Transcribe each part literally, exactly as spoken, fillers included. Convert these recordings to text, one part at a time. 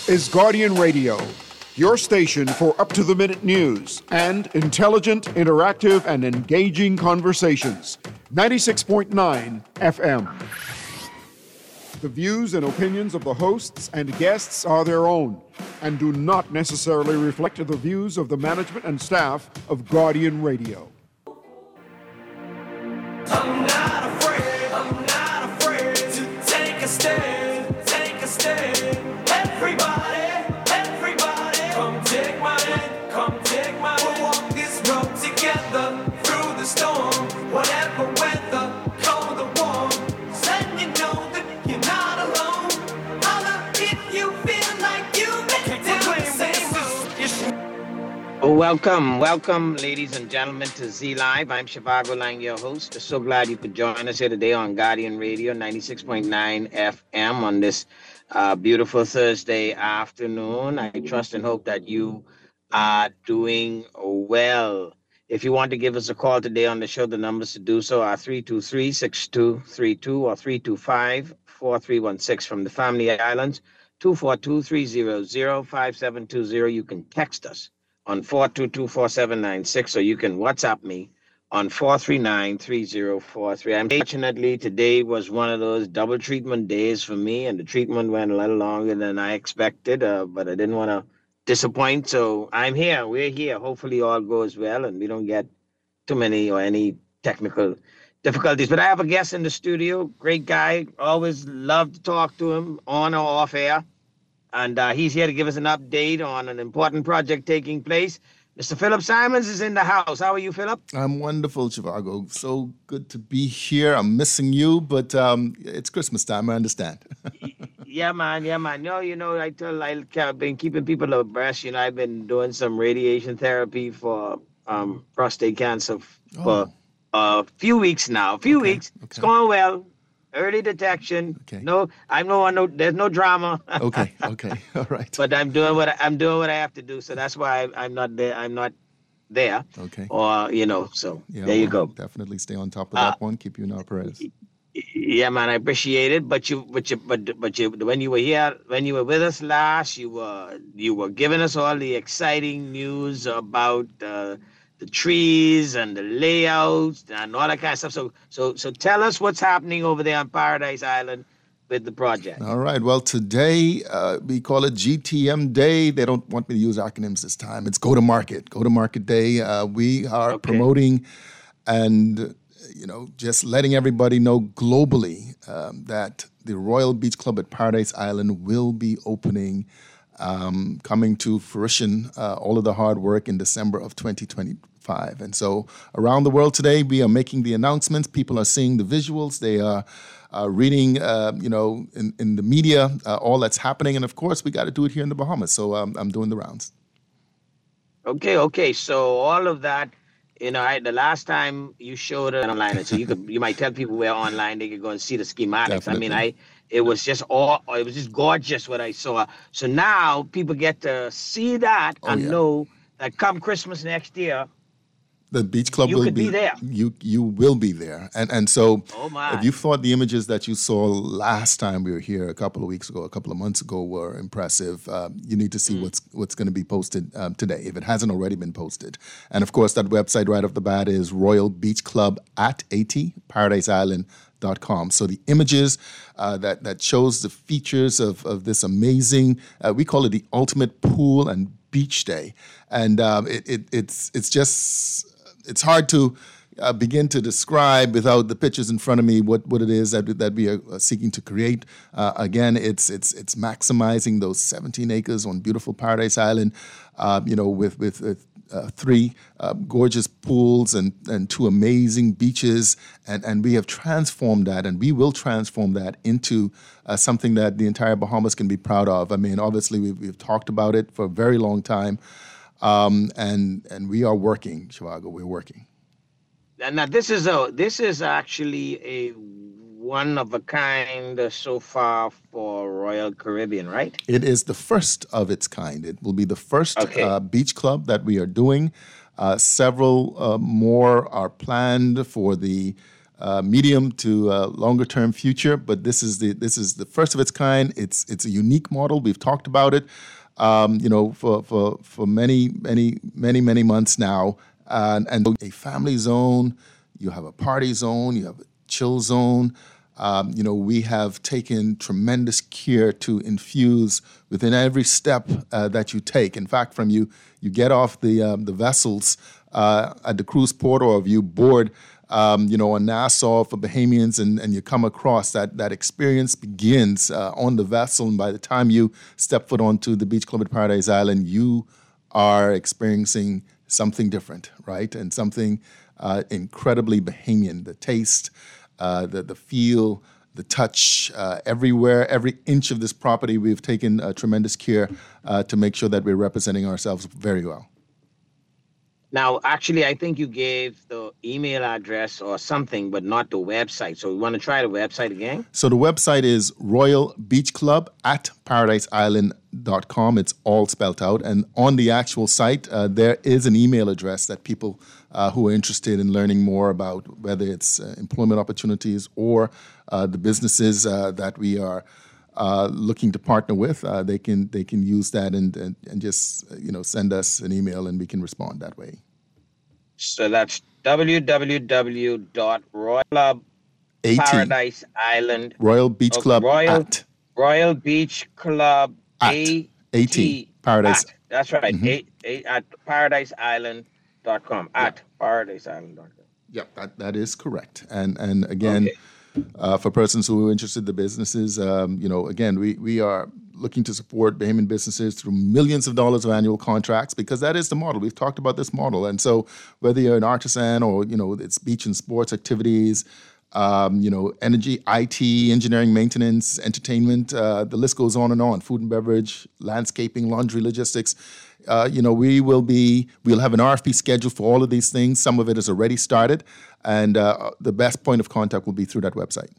is Guardian Radio, your station for up-to-the-minute news and intelligent, interactive, and engaging conversations. ninety-six point nine F M. The views and opinions of the hosts and guests are their own and do not necessarily reflect the views of the management and staff of Guardian Radio. I'm not afraid, I'm not afraid to take a stand, take a stand. Everybody, everybody, come take my hand, come take my hand. We'll walk this road together through the storm, whatever weather, cold or warm. Letting you know that you're not alone. Holla if you feel like you make down the same road. Oh, welcome, welcome, ladies and gentlemen, to Z Live. I'm Shivago Lang, your host. So glad you could join us here today on Guardian Radio, ninety-six point nine F M on this uh, beautiful Thursday afternoon. I trust and hope that you are doing well. If you want to give us a call today on the show, the numbers to do so are three two three, six two three two or three two five, four three one six from the Family Islands, two four two, three zero zero, five seven two zero. You can text us on four two two, four seven nine six, or you can WhatsApp me on four three nine, three zero four three. Unfortunately, today was one of those double treatment days for me, and the treatment went a little longer than I expected, uh, but I didn't want to disappoint, so I'm here. We're here. Hopefully all goes well, and we don't get too many or any technical difficulties. But I have a guest in the studio, great guy. Always love to talk to him on or off air. And uh, he's here to give us an update on an important project taking place. Mister Philip Simons is in the house. How are you, Philip? I'm wonderful, Shivago. So good to be here. I'm missing you, but um, it's Christmas time. I understand. Yeah, man. Yeah, man. No, you know, I tell I've been keeping people abreast. You know, I've been doing some radiation therapy for um, prostate cancer for oh. a few weeks now. A few okay. weeks. Okay. It's going well. Early detection. Okay. No, I'm no, no. There's no drama. okay. Okay. All right. But I'm doing what I, I'm doing what I have to do. So that's why I, I'm not there. I'm not there. Okay. Or you know. So yeah, there you well, go. Definitely stay on top of that uh, one. Keep you in our prayers. Yeah, man. I appreciate it. But you, but you, but but you. When you were here, when you were with us last, you were you were giving us all the exciting news about. Uh, the trees and the layouts and all that kind of stuff. So, so, so tell us what's happening over there on Paradise Island with the project. All right. Well, today uh, we call it G T M Day. They don't want me to use acronyms this time. It's Go to Market. Go to Market Day. Uh, we are okay. promoting and, you know, just letting everybody know globally um, that the Royal Beach Club at Paradise Island will be opening Um, coming to fruition, uh, all of the hard work in December of twenty twenty-five. And so around the world today, we are making the announcements. People are seeing the visuals. They are uh, reading, uh, you know, in, in the media, uh, all that's happening. And of course, we got to do it here in the Bahamas. So um, I'm doing the rounds. Okay, okay. So all of that, you know, I, the last time you showed it online, so you could, you might tell people we're online, they could go and see the schematics. Definitely. I mean, I, it was just all, it was just gorgeous what I saw. So now people get to see that Oh, and yeah. know that come Christmas next year, The beach club You will could be, be there. You you will be there, and and so Oh, my. if you thought the images that you saw last time we were here a couple of weeks ago, a couple of months ago were impressive, um, you need to see Mm. what's what's going to be posted um, today if it hasn't already been posted. And of course, that website right off the bat is Royal Beach Club at AT Paradise Island. Dot com. So the images uh, that that shows the features of of this amazing, uh, we call it the ultimate pool and beach day, and um, it, it it's it's just it's hard to uh, begin to describe without the pictures in front of me what, what it is that that we are seeking to create. Uh, again, it's it's it's maximizing those seventeen acres on beautiful Paradise Island, uh, you know, with with. with Uh, three uh, gorgeous pools and, and two amazing beaches, and, and we have transformed that, and we will transform that into uh, something that the entire Bahamas can be proud of. I mean, obviously, we've, we've talked about it for a very long time, um, and and we are working, Shivago, we're working. And now this is a this is actually a one of a kind uh, so far for Royal Caribbean, right? It is the first of its kind. It will be the first Okay. uh, beach club that we are doing. Uh, several uh, more are planned for the uh, medium to uh, longer term future. But this is the this is the first of its kind. It's it's a unique model. We've talked about it, um, you know, for for for many many many many months now. Uh, and a family zone, you have a party zone, you have a chill zone. Um, you know, we have taken tremendous care to infuse within every step uh, that you take. In fact, from you you get off the um, the vessels uh, at the cruise port, or if you board, um, you know, on Nassau for Bahamians, and, and you come across that that experience begins uh, on the vessel, and by the time you step foot onto the beach club at Paradise Island, you are experiencing something different, right, and something uh, incredibly Bahamian. The taste. Uh, the the feel, the touch, uh, everywhere, every inch of this property, we've taken uh, tremendous care uh, to make sure that we're representing ourselves very well. Now, actually, I think you gave the email address or something, but not the website. So we want to try the website again? So the website is Royal Beach Club at paradise island dot com. It's all spelled out. And on the actual site, uh, there is an email address that people uh, who are interested in learning more about whether it's uh, employment opportunities or uh, the businesses uh, that we are uh, looking to partner with, uh, they can they can use that and, and, and just you know send us an email and we can respond that way. So that's w w w dot royal club paradise island Royal Beach okay, Club Royal, at Royal Beach Club at A T Paradise. At, that's right. Mm-hmm. A, a, at paradise island dot com. At yeah. paradise island dot com. Yeah, that, that is correct. And and again, okay. uh, for persons who are interested in the businesses, um, you know, again, we we are looking to support Bahamian businesses through millions of dollars of annual contracts, because that is the model. We've talked about this model. And so whether you're an artisan or, you know, it's beach and sports activities, um, you know, energy, I T, engineering, maintenance, entertainment, uh, the list goes on and on, food and beverage, landscaping, laundry, logistics. Uh, you know, we will be, we'll have an R F P schedule for all of these things. Some of it has already started. And uh, the best point of contact will be through that website.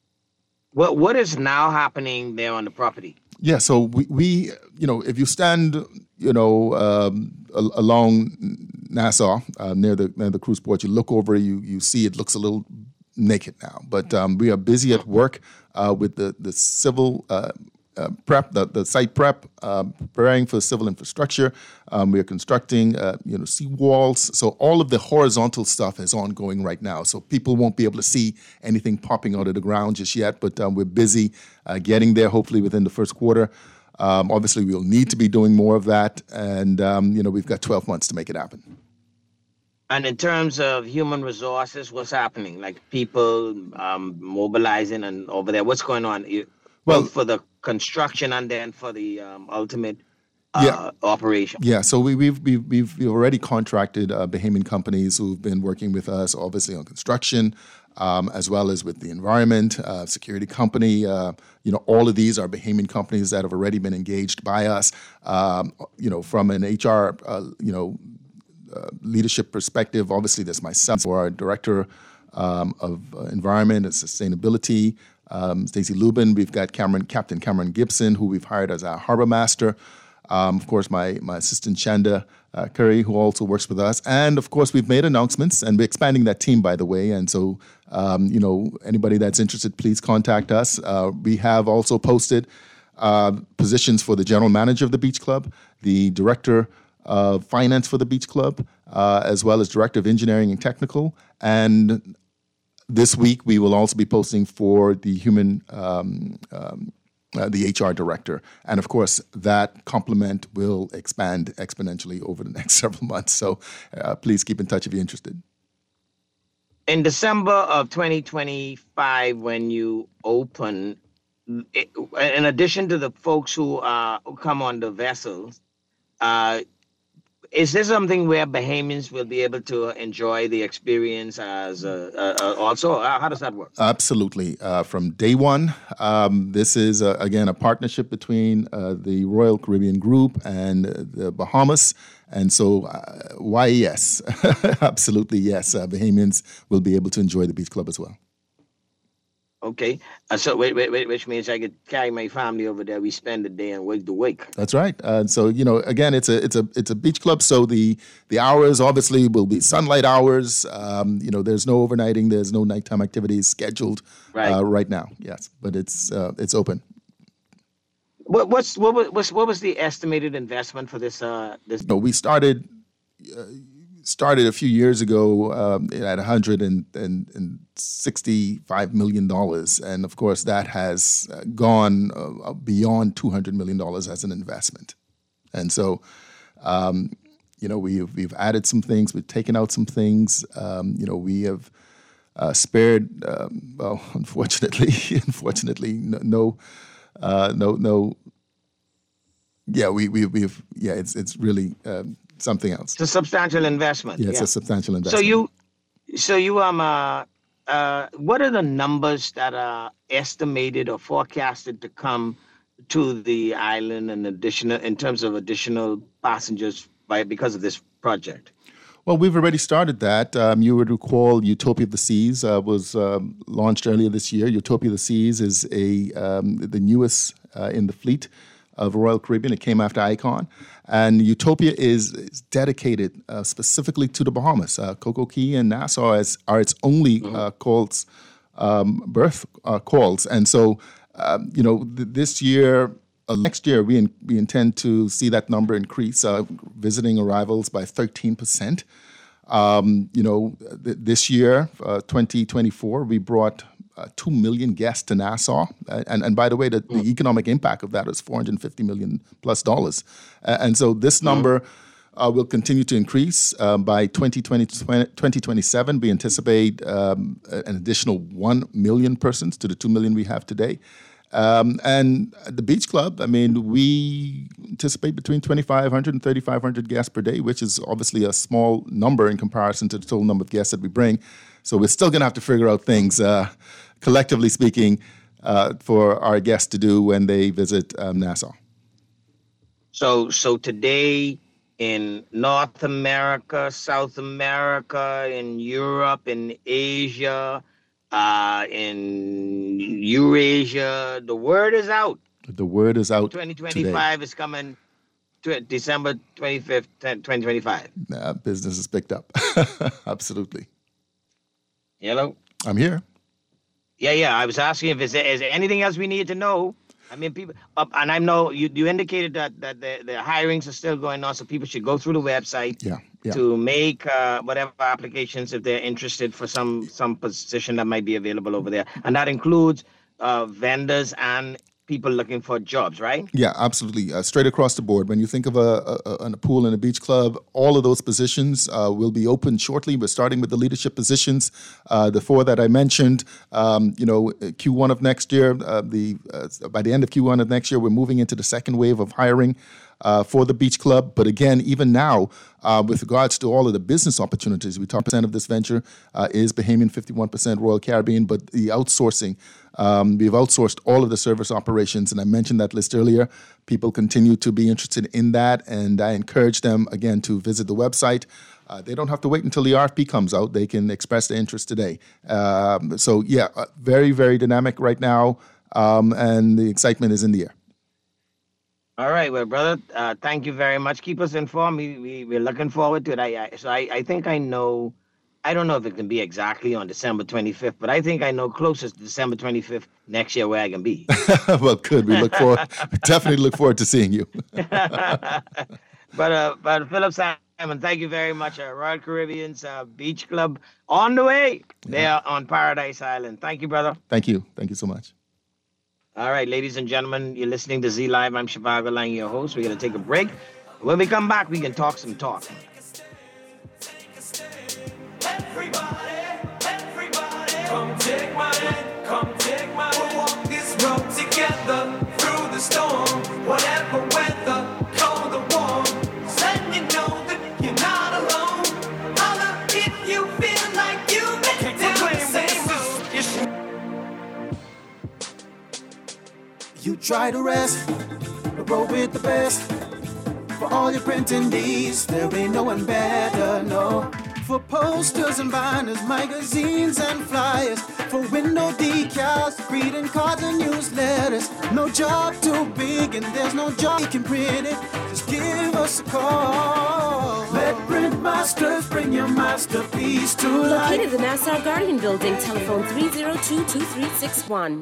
What What is now happening there on the property? Yeah, so we, we you know, if you stand, you know, um, along Nassau, uh, near the near the cruise port, you look over, you you see it looks a little naked now. But um, we are busy at work uh, with the, the civil uh, uh, prep, the, the site prep, uh, preparing for civil infrastructure. Um, we are constructing, uh, you know, sea walls. So all of the horizontal stuff is ongoing right now. So people won't be able to see anything popping out of the ground just yet. But um, we're busy uh, getting there, hopefully within the first quarter. Um, obviously, we'll need to be doing more of that. And, um, you know, we've got twelve months to make it happen. And in terms of human resources, what's happening? Like people um, mobilizing and over there, what's going on? Well, both for the construction and then for the um, ultimate uh, yeah. operation. Yeah, so we, we've, we've we've we've already contracted uh, Bahamian companies who've been working with us, obviously on construction, um, as well as with the environment, uh, security company. Uh, you know, all of these are Bahamian companies that have already been engaged by us. Um, you know, from an H R, uh, you know. Uh, leadership perspective, obviously there's myself, or our director um, of uh, environment and sustainability, um, Stacey Lubin. We've got Cameron, Captain Cameron Gibson, who we've hired as our harbor master. Um, of course, my my assistant Chanda uh, Curry, who also works with us, and of course we've made announcements, and we're expanding that team, by the way. And so, um, you know, anybody that's interested, please contact us. Uh, we have also posted uh, positions for the general manager of the Beach Club, the director of finance for the Beach Club, uh, as well as director of engineering and technical. And this week we will also be posting for the human, um, um, uh, the H R director. And of course, that complement will expand exponentially over the next several months. So uh, please keep in touch if you're interested. In December of twenty twenty-five, when you open, it, in addition to the folks who, uh, who come on the vessels, uh, is this something where Bahamians will be able to enjoy the experience as uh, uh, also? Uh, how does that work? Absolutely. Uh, from day one, um, this is, uh, again, a partnership between uh, the Royal Caribbean Group and the Bahamas. And so, uh, why, yes, absolutely, yes, uh, Bahamians will be able to enjoy the Beach Club as well. Okay. Uh, so, wait, wait, wait, which means I could carry my family over there. We spend the day and wake to wake. That's right. Uh, so you know, again, it's a it's a it's a beach club. So the the hours obviously will be sunlight hours. Um, you know, there's no overnighting. There's no nighttime activities scheduled Right. uh, right now. Yes, but it's uh, it's open. What what's what was what's, what was the estimated investment for this? Uh, this. No, we started uh, started a few years ago um, at one hundred sixty-five million dollars, and of course that has uh, gone uh, beyond two hundred million dollars as an investment. And so, um, you know, we've we've added some things, we've taken out some things. Um, you know, we have uh, spared. Um, well, unfortunately, unfortunately, no, no, uh, no, no. Yeah, we we we've yeah, it's it's really. Um, Something else. It's a substantial investment. Yeah, it's yeah. a substantial So investment. you, so you um uh, uh what are the numbers that are estimated or forecasted to come to the island and additional in terms of additional passengers by because of this project? Well, we've already started that. Um, you would recall Utopia of the Seas uh, was um, launched earlier this year. Utopia of the Seas is a um, the newest uh, in the fleet of Royal Caribbean. It came after Icon. And Utopia is, is dedicated uh, specifically to the Bahamas. Uh, Coco Key and Nassau is, are its only uh, calls, um, berth uh, calls. And so, um, you know, th- this year, uh, next year, we, in, we intend to see that number increase, uh, visiting arrivals by thirteen percent. Um, you know, th- this year, uh, twenty twenty-four, we brought Uh, two million guests to Nassau. Uh, and, and by the way, the, the economic impact of that is four hundred fifty million plus dollars. Uh, and so this number uh, will continue to increase. Um, by twenty twenty, twenty twenty-seven, we anticipate um, an additional one million persons to the two million we have today. Um, and the Beach Club, I mean, we anticipate between twenty-five hundred and thirty-five hundred guests per day, which is obviously a small number in comparison to the total number of guests that we bring. So we're still going to have to figure out things, uh, collectively speaking, uh, for our guests to do when they visit um, Nassau. So so today in North America, South America, in Europe, in Asia, uh, in Eurasia, the word is out. The word is out twenty twenty-five today. is coming to December twenty-fifth, twenty twenty-five. Uh, business is picked up. Absolutely. Hello? I'm here. Yeah, yeah. I was asking if is there, is there anything else we need to know? I mean, people, uh, and I know you, you indicated that, that the, the hirings are still going on, so people should go through the website Yeah, yeah. to make uh, whatever applications if they're interested for some some position that might be available over there. And that includes uh, vendors and people looking for jobs, right? Yeah, absolutely. Uh, straight across the board. When you think of a, a, a pool and a beach club, all of those positions uh, will be open shortly. We're starting with the leadership positions, uh, the four that I mentioned. Um, you know, Q one of next year, uh, the uh, by the end of Q one of next year, we're moving into the second wave of hiring uh, for the beach club. But again, even now, uh, with regards to all of the business opportunities, we talk percent of this venture uh, is Bahamian, fifty-one percent Royal Caribbean, but the outsourcing. Um, we've outsourced all of the service operations, and I mentioned that list earlier. People continue to be interested in that, and I encourage them, again, to visit the website. Uh, they don't have to wait until the R F P comes out. They can express their interest today. Um, so, yeah, uh, very, very dynamic right now, um, and the excitement is in the air. All right, well, brother, uh, thank you very much. Keep us informed. We, we, we're looking forward to it. I, I, so I, I think I know... I don't know if it can be exactly on December twenty-fifth, but I think I know closest to December twenty-fifth next year where I can be. Well, good. We look forward. We definitely look forward to seeing you. but uh, but Philip Simon, thank you very much. Uh, Royal Caribbean's uh, Beach Club on the way. They are on Paradise Island. Thank you, brother. Thank you. Thank you so much. All right, ladies and gentlemen, you're listening to Z Live. I'm Shivago Lang, your host. We're going to take a break. When we come back, we can talk some talk. Everybody, everybody, come take my hand, come take my hand. We'll walk this road together through the storm, whatever weather, cold or warm. Letting you know that you're not alone. Holla if you feel like you make it down the same road. You try to rest, roll with the best. For all your printing needs, there ain't no one better, no. For posters and binders, magazines and flyers, for window decals, greeting cards and newsletters. No job too big and there's no job you can print it. Just give us a call. Let Print Masters bring your masterpiece to life. Located in the Nassau Guardian Building, telephone three oh two, two three six one.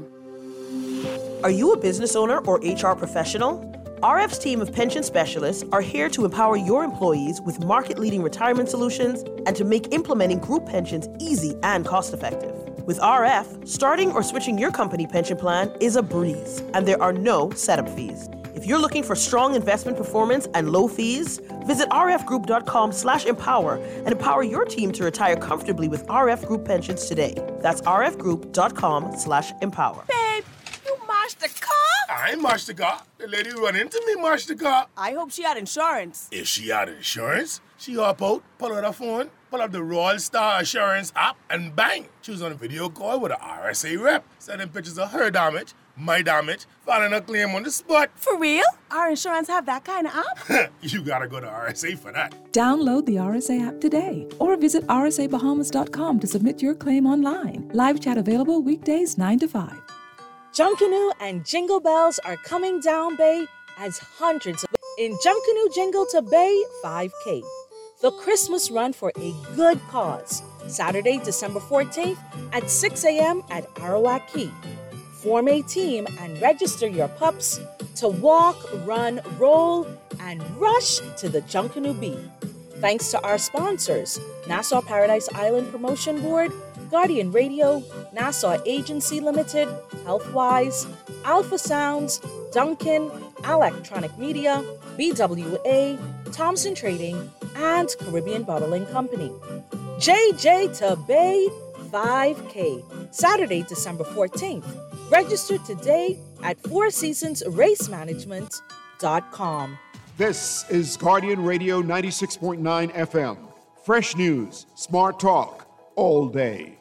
Are you a business owner or H R professional? R F's team of pension specialists are here to empower your employees with market-leading retirement solutions and to make implementing group pensions easy and cost-effective. With R F, starting or switching your company pension plan is a breeze, and there are no setup fees. If you're looking for strong investment performance and low fees, visit rfgroup.com slash empower and empower your team to retire comfortably with R F Group Pensions today. That's rfgroup.com slash empower. Babe, you mashed the car? I ain't mashed the car. The lady run into me mashed the car. I hope she had insurance. If she had insurance, she hop out, pull out her phone, pull up the Royal Star Assurance app, and bang, she was on a video call with an R S A rep, sending pictures of her damage, my damage, filing a claim on the spot. For real? Our insurance have that kind of app? You gotta go to R S A for that. Download the R S A app today or visit r s a bahamas dot com to submit your claim online. Live chat available weekdays nine to five. Junkanoo and Jingle Bells are coming down Bay as hundreds of in Junkanoo Jingle to Bay five K. The Christmas run for a good cause. Saturday, December fourteenth at six a.m. at Arawak Key. Form a team and register your pups to walk, run, roll, and rush to the Junkanoo Bee. Thanks to our sponsors, Nassau Paradise Island Promotion Board, Guardian Radio, Nassau Agency Limited, Healthwise, Alpha Sounds, Duncan, Electronic Media, B W A, Thompson Trading, and Caribbean Bottling Company. J J to Bay five K, Saturday, December fourteenth. Register today at four seasons race management dot com. This is Guardian Radio ninety-six point nine F M. Fresh news, smart talk, all day.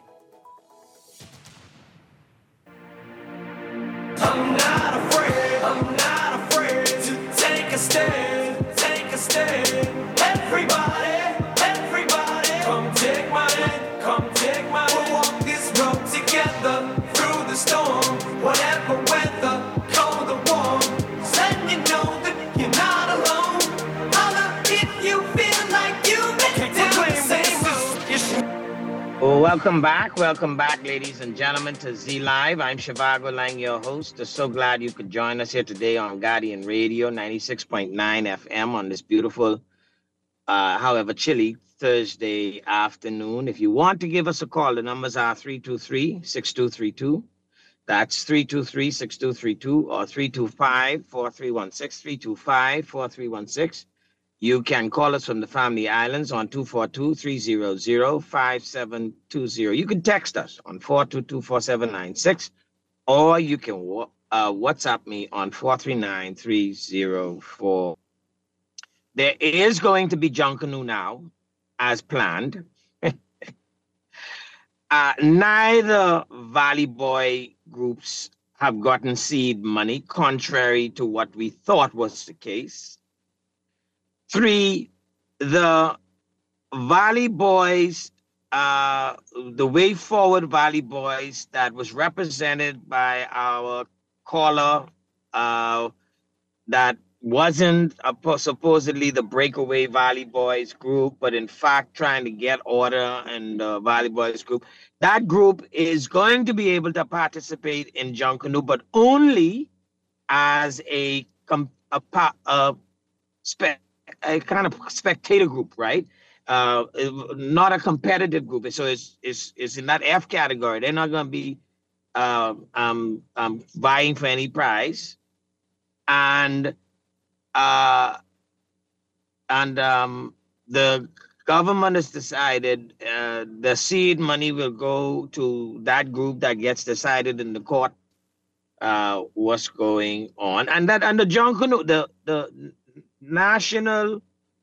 I'm not afraid, I'm not afraid to take a stand, take a stand. Everybody, everybody, come take my hand, come take my hand. We'll walk this road together through the storm, whatever weather, cold or warm. Let you know that you're not alone. Holla if you feel like you've been down the same road. Oh, welcome back. Welcome back, ladies and gentlemen, to Z Live. I'm Shivago Lang, your host. I'm so glad you could join us here today on Guardian Radio, ninety-six point nine F M on this beautiful, uh, however chilly Thursday afternoon. If you want to give us a call, the numbers are three two three, six two three two. That's three two three, six two three two or three two five, four three one six, three two five, four three one six. You can call us from the Family Islands on two four two, three hundred, five seven two zero. You can text us on four two two, four seven nine six, or you can uh, WhatsApp me on four three nine, three zero four. There is going to be Junkanoo now, as planned. uh, neither Valley Boy groups have gotten seed money, contrary to what we thought was the case. Three, the Valley Boys, uh, the Way Forward Valley Boys that was represented by our caller, uh, that wasn't a, supposedly the Breakaway Valley Boys group, but in fact trying to get order in the Valley Boys group. That group is going to be able to participate in Junkanoo, but only as a, a, a, spe- a kind of spectator group, right? Uh, not a competitive group. So it's, it's, it's in that F category. They're not going to be uh, um, um, vying for any prize. And Uh, and um, the government has decided uh, the seed money will go to that group that gets decided in the court uh, what's going on. And that and the Junkanoo, the the national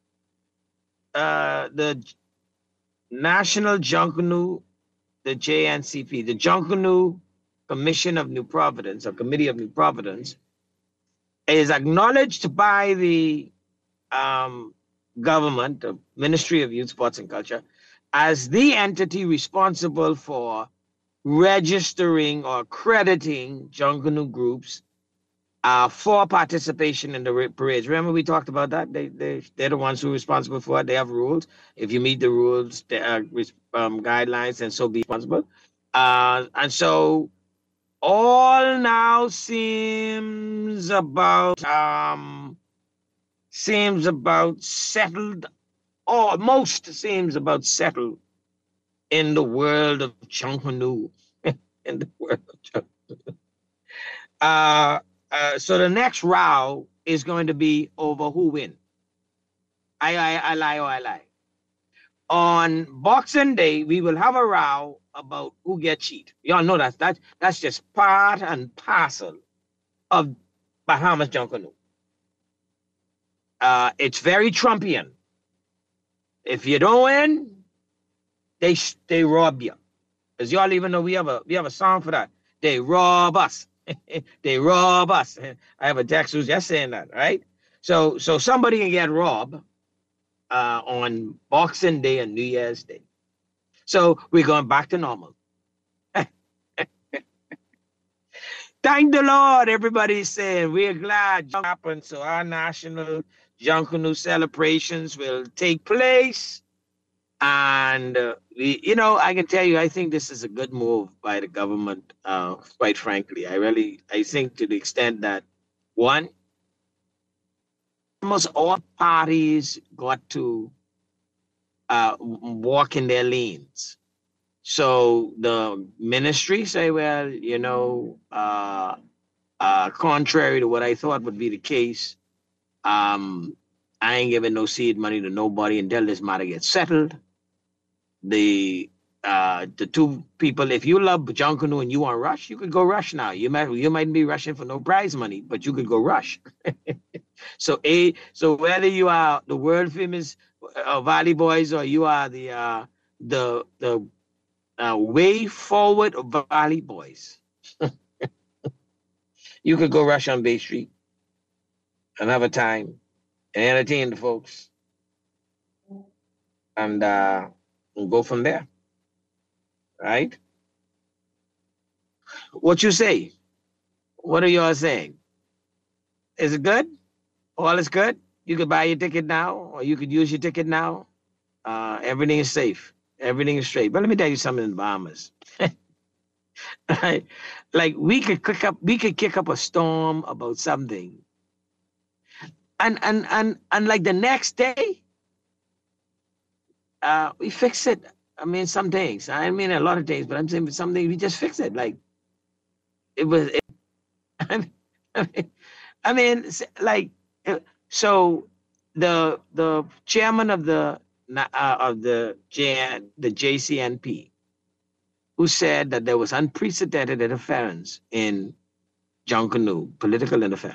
uh, the National Junkanoo, the J N C P, the Junkanoo Commission of New Providence, or Committee of New Providence, is acknowledged by the um, government, the Ministry of Youth, Sports and Culture, as the entity responsible for registering or crediting Junkanoo groups uh, for participation in the parades. Remember we talked about that? They, they, they're the ones who are responsible for it. They have rules. If you meet the rules, the uh, um, guidelines, and so be responsible. Uh, and so all now seems about um, seems about settled, or most seems about settled in the world of Junkanoo. in the world of Junkanoo. Uh, uh, so the next row is going to be over who win. I, I, I lie or I lie. On Boxing Day, we will have a row about who gets cheat. Y'all know that, that that's just part and parcel of Bahamas Junkanoo. Uh, it's very Trumpian. If you don't win, they they rob you. As y'all even know, we have a we have a song for that. They rob us. They rob us. I have a text who's just saying that, right? So so somebody can get robbed uh, on Boxing Day and New Year's Day. So we're going back to normal. Thank the Lord, everybody's saying we're glad it happened. So our national Junkanoo celebrations will take place. And, uh, we, you know, I can tell you, I think this is a good move by the government, uh, quite frankly. I really, I think to the extent that, one, almost all parties got to uh, walk in their lanes. So the ministry say, well, you know, uh, uh, contrary to what I thought would be the case, um, I ain't giving no seed money to nobody until this matter gets settled. The uh, the two people, if you love Junkanoo and you want rush, you could go rush now. You might you might be rushing for no prize money, but you could go rush. so a so whether you are the world famous uh, Valley Boys or you are the uh, the the uh, way forward Valley Boys, you could go rush on Bay Street and have a time and entertain the folks, and uh, we'll go from there. Right? What you say? What are y'all saying? Is it good? All is good? You could buy your ticket now, or you could use your ticket now. Uh, everything is safe. Everything is straight. But let me tell you something in the Bahamas. Like we could kick up, we could kick up a storm about something, and and and and like the next day, uh, we fix it. I mean, some things. I mean, a lot of things, but I'm saying some things we just fix it. Like it was. It, I mean, I mean, like so. The the chairman of the uh, of the J, the J C N P, who said that there was unprecedented interference in Junkanoo, political interference.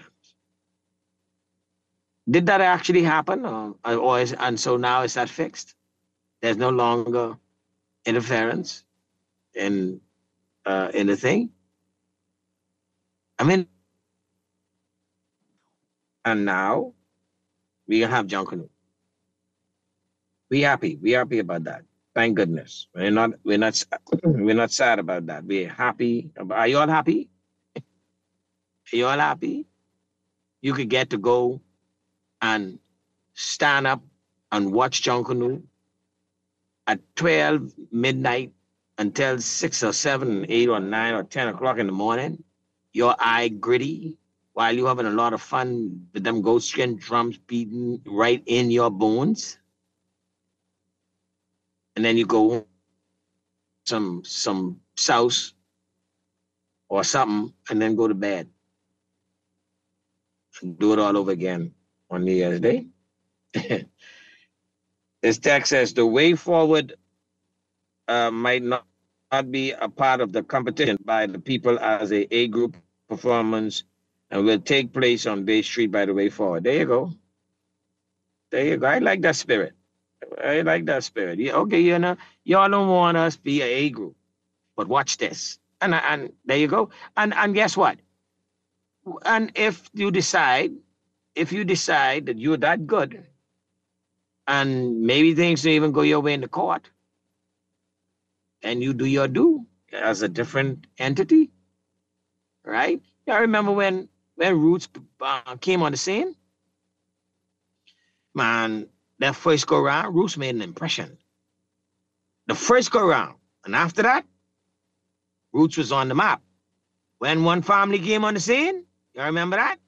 Did that actually happen, or, or is, and so now is that fixed? There's no longer interference in uh, in the thing. I mean, and now we have Junkanoo. We happy. We happy about that. Thank goodness. We're not. We're not. We're not sad about that. We're happy. Are you all happy? Are you all happy? You could get to go and stand up and watch Junkanoo at twelve midnight until six or seven, eight or nine or ten o'clock in the morning. Your eye gritty while you're having a lot of fun with them goat skin drums beating right in your bones. And then you go some some sauce or something and then go to bed. And do it all over again on New Year's Day. This text says the way forward uh, might not, not be a part of the competition by the people as a A group performance and will take place on Bay Street by the way forward. There you go. There you go. I like that spirit. I like that spirit. Yeah, okay, you know, y'all don't want us to be a A group, but watch this. And and there you go. And and guess what? And if you decide, if you decide that you're that good, and maybe things don't even go your way in the court, and you do your do, as a different entity, right? I remember when when Roots uh, came on the scene. Man, that first go round, Roots made an impression. The first go round, and after that, Roots was on the map. When One Family came on the scene, you remember that?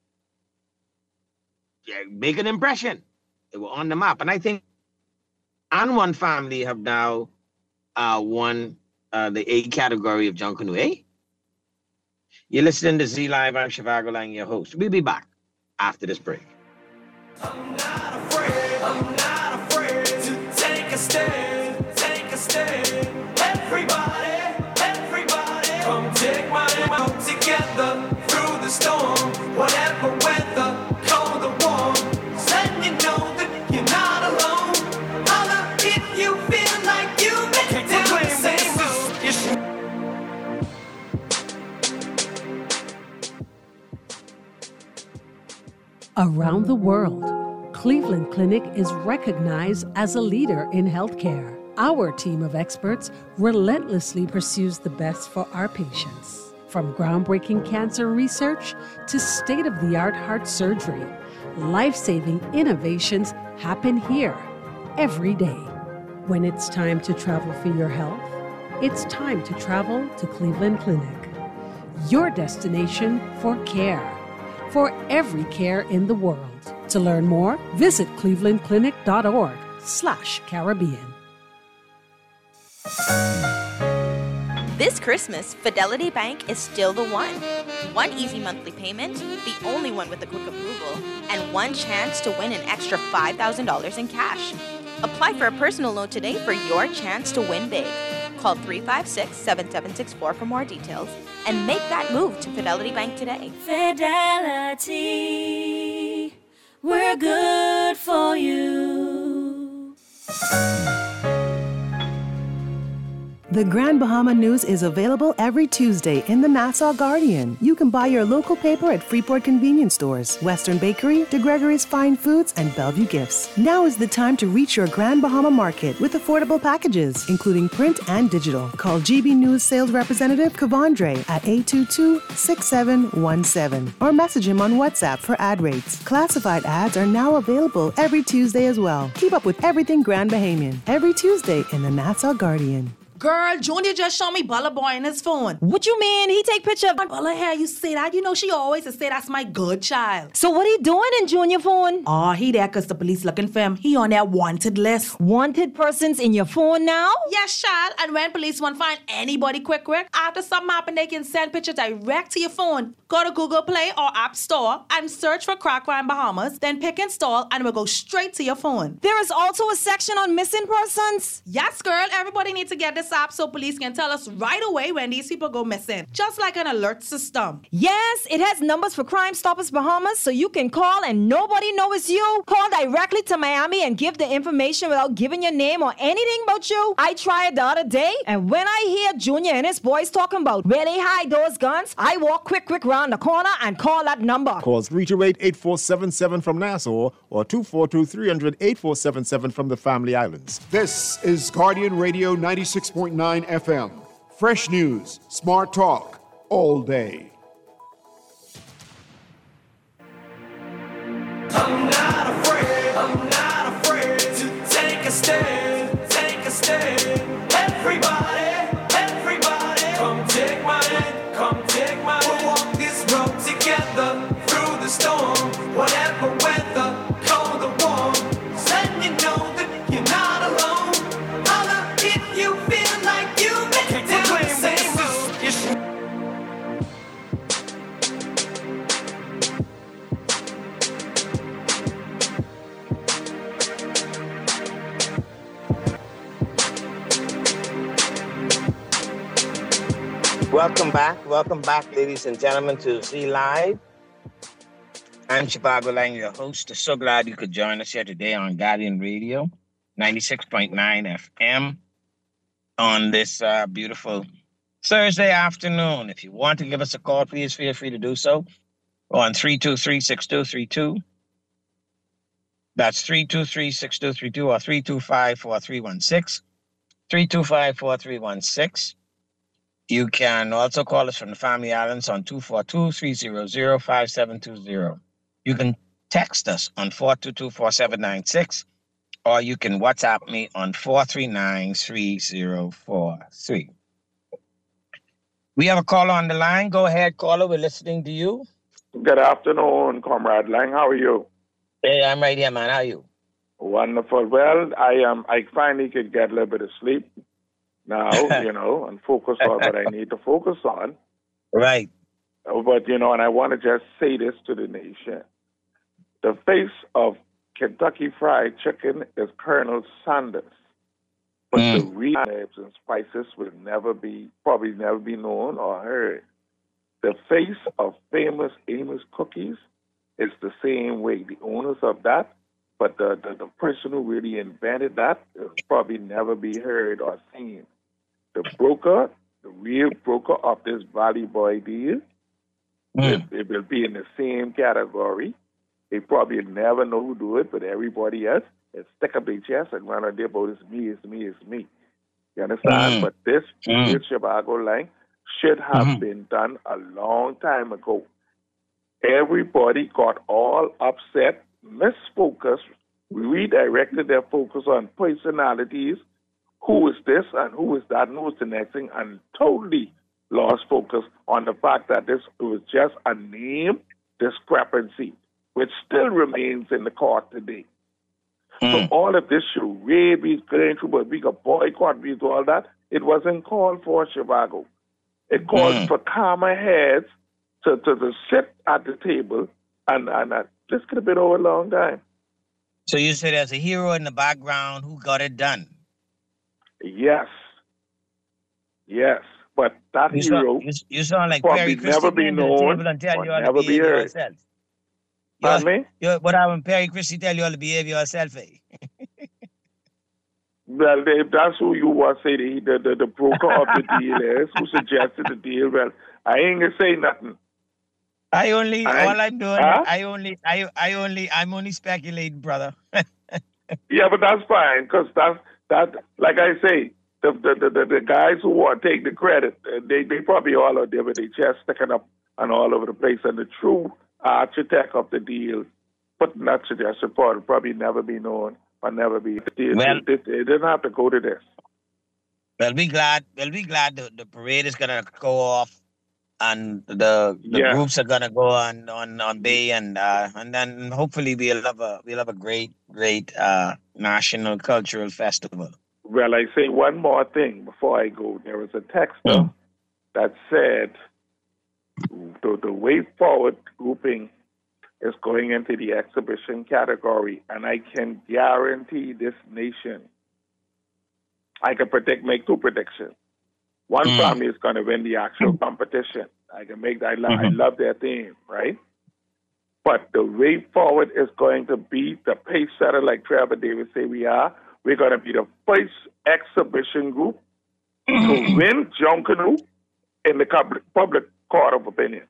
Yeah, make an impression. They were on the map, and I think and One Family have now uh, won uh, the A category of Junkanoo A. You're listening to Z Live. I'm Shivago Lang, your host. We'll be back after this break. I'm not afraid, I'm not afraid to take a stand, take a stand. Everybody, everybody, come take my hand together through the storm. Whatever weather, cold or warm, letting you know that you're not alone. Holla if you feel like you've been down the same road. Around the world, Cleveland Clinic is recognized as a leader in healthcare. Our team of experts relentlessly pursues the best for our patients. From groundbreaking cancer research to state-of-the-art heart surgery, life-saving innovations happen here every day. When it's time to travel for your health, it's time to travel to Cleveland Clinic. Your destination for care. For every care in the world. To learn more, visit clevelandclinic.org slash Caribbean. This Christmas, Fidelity Bank is still the one. One easy monthly payment, the only one with a quick approval, and one chance to win an extra five thousand dollars in cash. Apply for a personal loan today for your chance to win big. Call three five six, seven seven six four for more details and make that move to Fidelity Bank today. Fidelity, we're good for you. The Grand Bahama News is available every Tuesday in the Nassau Guardian. You can buy your local paper at Freeport convenience stores, Western Bakery, DeGregory's Fine Foods, and Bellevue Gifts. Now is the time to reach your Grand Bahama market with affordable packages, including print and digital. Call G B News sales representative Kavandre at eight two two, six seven one seven or message him on WhatsApp for ad rates. Classified ads are now available every Tuesday as well. Keep up with everything Grand Bahamian every Tuesday in the Nassau Guardian. Girl, Junior just showed me Bella Boy in his phone. What you mean? He take picture of Bella hair, you say that? You know she always say that's my good child. So what he doing in Junior phone? Oh, he there cause the police looking for him. He on their wanted list. Wanted persons in your phone now? Yes, child. And when police want to find anybody quick quick, after something happen, they can send picture direct to your phone. Go to Google Play or App Store and search for Crack Crime Bahamas, then pick install and it will go straight to your phone. There is also a section on missing persons. Yes, girl. Everybody needs to get this app so police can tell us right away when these people go missing. Just like an alert system. Yes, it has numbers for Crime Stoppers Bahamas so you can call and nobody knows it's you. Call directly to Miami and give the information without giving your name or anything about you. I tried the other day and when I hear Junior and his boys talking about where they hide those guns, I walk quick quick round the corner and call that number. Call three two eight, eight four seven seven from Nassau or two four two, three hundred, eight four seven seven from the Family Islands. This is Guardian Radio ninety-six point nine F M. Fresh news, smart talk, all day. I'm not afraid, I'm not afraid to take a stand, take a stand. Everybody, everybody, come take my hand, come take my hand. We'll walk this road together through the storm. Whatever weather, cold or warm, letting you know that you're not alone. Holla if you feel like you've been down the same road. Welcome back. Welcome back, ladies and gentlemen, to Z Live. I'm Shivago Lang, your host. So glad you could join us here today on Guardian Radio, ninety-six point nine F M, on this uh, beautiful Thursday afternoon. If you want to give us a call, please feel free to do so on three two three, six two three two. That's three two three, six two three two or three two five, four three one six. three two five, four three one six. You can also call us from the Family Islands on two four two, three zero zero, five seven two zero. You can text us on four two two, four seven nine six, or you can WhatsApp me on four three nine, three zero four three. We have a caller on the line. Go ahead, caller. We're listening to you. Good afternoon, Comrade Lang. How are you? Hey, I'm right here, man. How are you? Wonderful. Well, I am. I finally could get a little bit of sleep now, you know, and focus on what I need to focus on. Right. But, you know, and I want to just say this to the nation. The face of Kentucky Fried Chicken is Colonel Sanders. But mm. the real herbs and spices will never be, probably never be known or heard. The face of famous Amos Cookies is the same way. The owners of that, but the, the, the person who really invented that will probably never be heard or seen. The broker, the real broker of this Valley Boy deal, mm. it, it will be in the same category. They probably never know who do it, but everybody else is stick up their chest and run on their boat. It's me, it's me, it's me. You understand? Mm. But this mm. Chicago line should have mm-hmm. been done a long time ago. Everybody got all upset, misfocused, redirected their focus on personalities, who is this and who is that and who is the next thing, and totally lost focus on the fact that this was just a name discrepancy, which still remains in the court today. Mm. So all of this charade we going through, but we got boycott, we do all that, it wasn't called for Chicago. It called mm. for calmer heads to, to, to sit at the table, and, and uh, this could have been over a long time. So you said there's a hero in the background who got it done? Yes. Yes. But that you hero sound, you, you sound like probably Perry never be known and tell or you all never to be behave heard. yourself. Pardon me? You're, what happened, Perry Christie tell you all to behave yourself, eh? Well, if that's who you want to say the, the, the, the broker of the deal is, who suggested the deal, well, I ain't going to say nothing. I only, I, all I'm doing, huh? I only, I, I only, I'm only speculating, brother. Yeah, but that's fine, because that's, that, like I say, the, the, the, the guys who want to take the credit, they, they probably all are there with their chest sticking up and all over the place, and the true architect of the deal, putting that suggestion forward, probably never be known. Or never be. It, well, it, it, it didn't have to go to this. Well, we glad. Well, we glad the, the parade is gonna go off, and the the yeah. groups are gonna go on on on Bay, and uh, and then hopefully we'll have a we'll have a great great uh, national cultural festival. Well, I say one more thing before I go. There was a texter mm. that said the the way forward grouping is going into the exhibition category, and I can guarantee this nation, I can predict, make two predictions. One mm. family is going to win the actual competition. I can make that. I, lo- mm-hmm. I love their theme, right? But the way forward is going to be the pace setter, like Trevor Davis say we are. We're going to be the first exhibition group to win Junkanoo in the public, public court of opinion.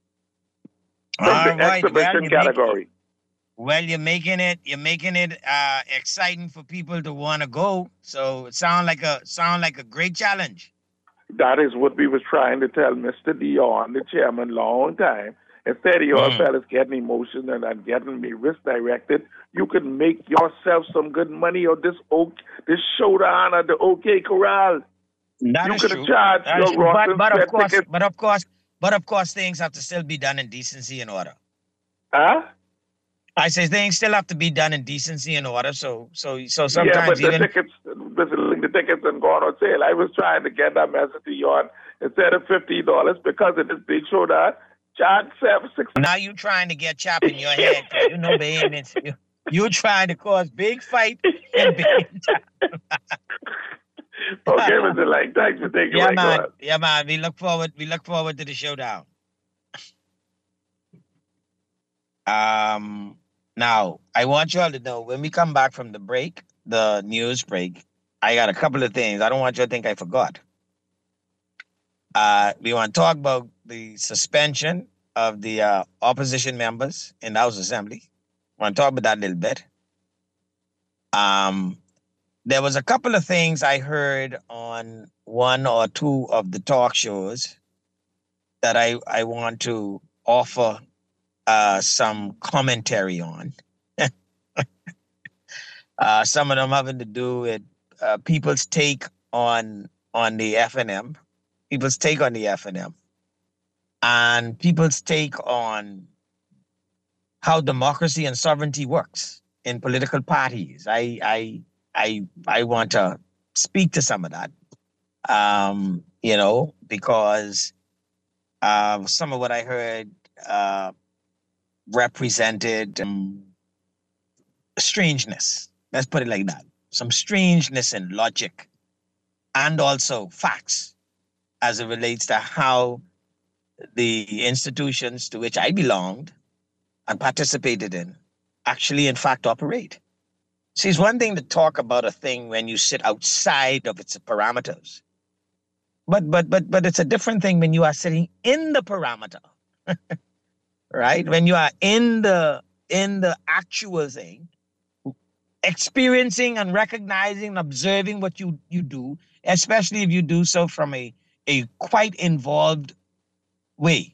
From All the right. exhibition well, category. Making, well, you're making it you're making it uh, exciting for people to want to go. So it sound like a sound like a great challenge. That is what we was trying to tell Mister Dion, the chairman, long time. Instead of your mm. fellas getting emotional and getting me risk directed, you can make yourself some good money on this oak, this showdown at the OK Corral. That you is could true. charge That your true. But, but of course, tickets. but of course, but of course, things have to still be done in decency and order. Huh? I say things still have to be done in decency and order. So, so, so sometimes yeah, but the even tickets, the tickets and gone on sale. I was trying to get that message to you on instead of fifty dollars because of this big showdown. Charge seven six. Now you trying to get chop in your head. You know, baby, you you trying to cause big fight and big. Okay, Mister Lang, thanks for taking yeah, my man. call. Yeah, man. We look forward. We look forward to the showdown. Um. Now, I want you all to know when we come back from the break, the news break, I got a couple of things. I don't want you to think I forgot. Uh, we want to talk about the suspension of the uh, opposition members in the House Assembly. I want to talk about that a little bit. Um, there was a couple of things I heard on one or two of the talk shows that I, I want to offer uh, some commentary on. uh, some of them having to do with uh, people's take on on the F N M, people's take on the F N M, and people's take on how democracy and sovereignty works in political parties. I I I I want to speak to some of that, um, you know, because uh, some of what I heard uh, represented um, strangeness. Let's put it like that. Some strangeness in logic and also facts as it relates to how the institutions to which I belonged and participated in actually, in fact, operate. See, it's one thing to talk about a thing when you sit outside of its parameters. But but but but it's a different thing when you are sitting in the parameter. Right? When you are in the in the actual thing, experiencing and recognizing and observing what you, you do, especially if you do so from a, a quite involved way.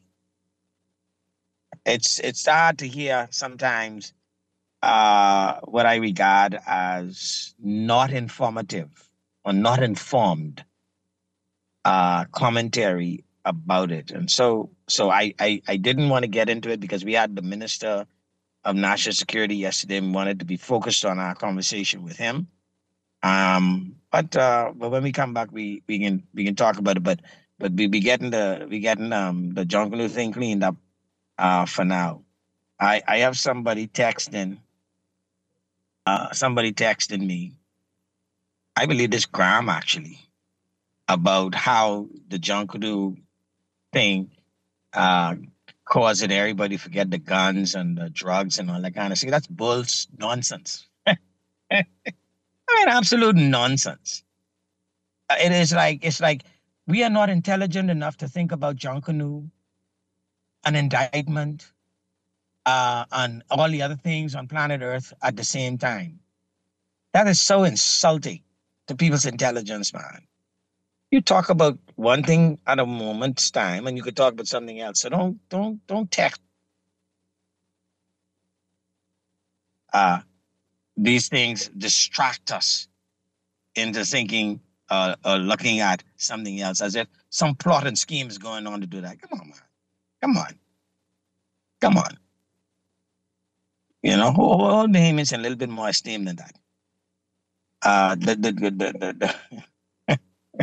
It's it's hard to hear sometimes uh, what I regard as not informative or not informed uh, commentary about it. And so so I, I, I didn't want to get into it because we had the Minister of National Security yesterday and wanted to be focused on our conversation with him. Um, but uh, but when we come back, we, we can we can talk about it. But but we be getting the we getting um the Junkanoo thing cleaned up uh, for now. I I have somebody texting. Uh, somebody texting me. I believe this Graham actually about how the Junkanoo thing uh, causing everybody forget the guns and the drugs and all that kind of stuff. That's bull's nonsense. I mean, absolute nonsense. Uh, It is like, it's like we are not intelligent enough to think about Junkanoo, an indictment, uh, and all the other things on planet Earth at the same time. That is so insulting to people's intelligence, man. You talk about one thing at a moment's time, and you could talk about something else. So don't, don't, don't text. Uh, these things distract us into thinking, uh, or looking at something else, as if some plot and scheme is going on to do that. Come on, man. Come on. Come on. You know, hold, hold Bahamians in a little bit more esteem than that. Uh, the, the, the, the, the, the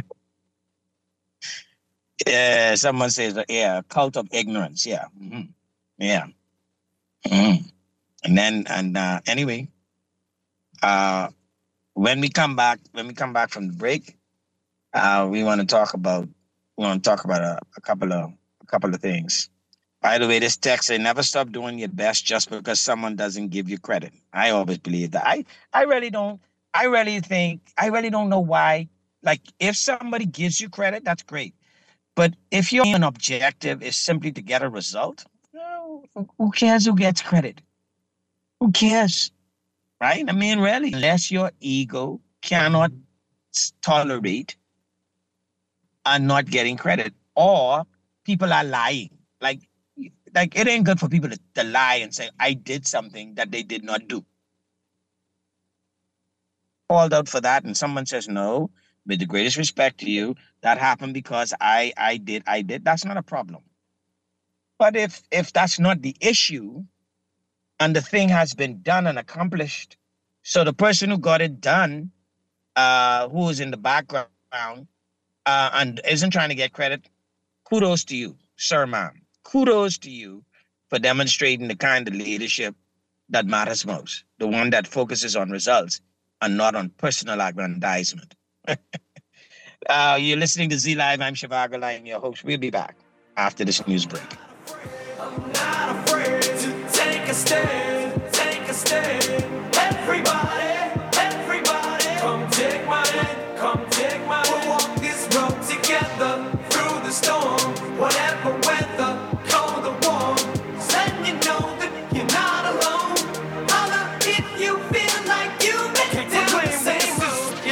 Yeah, someone says, uh, yeah, cult of ignorance. Yeah. Mm-hmm. Yeah. Mm-hmm. And then, and uh, anyway, uh, when we come back, when we come back from the break, uh, we want to talk about, we want to talk about a, a couple of, a couple of things. By the way, this text say, never stop doing your best just because someone doesn't give you credit. I always believe that. I, I really don't, I really think, I really don't know why. Like, if somebody gives you credit, that's great. But if your main objective is simply to get a result, well, who cares who gets credit? Who cares? Right? I mean, really, unless your ego cannot tolerate and not getting credit, or people are lying. Like, like it ain't good for people to, to lie and say, I did something that they did not do. Called out for that, and someone says, no, with the greatest respect to you, that happened because I, I did, I did. That's not a problem. But if if that's not the issue, and the thing has been done and accomplished, so the person who got it done, uh, who is in the background uh, and isn't trying to get credit, kudos to you, sir, ma'am. Kudos to you for demonstrating the kind of leadership that matters most, the one that focuses on results and not on personal aggrandizement. uh, you're listening to Z Live. I'm Shivago Lion, your host. We'll be back after this news break. Not afraid to take a stand, take a stand. Everybody, everybody, come take my hand, come take my hand. We'll walk this road together through the storm, whatever weather, cold or warm. Letting you know that you're not alone. Holla if you feel like you make it down the same road.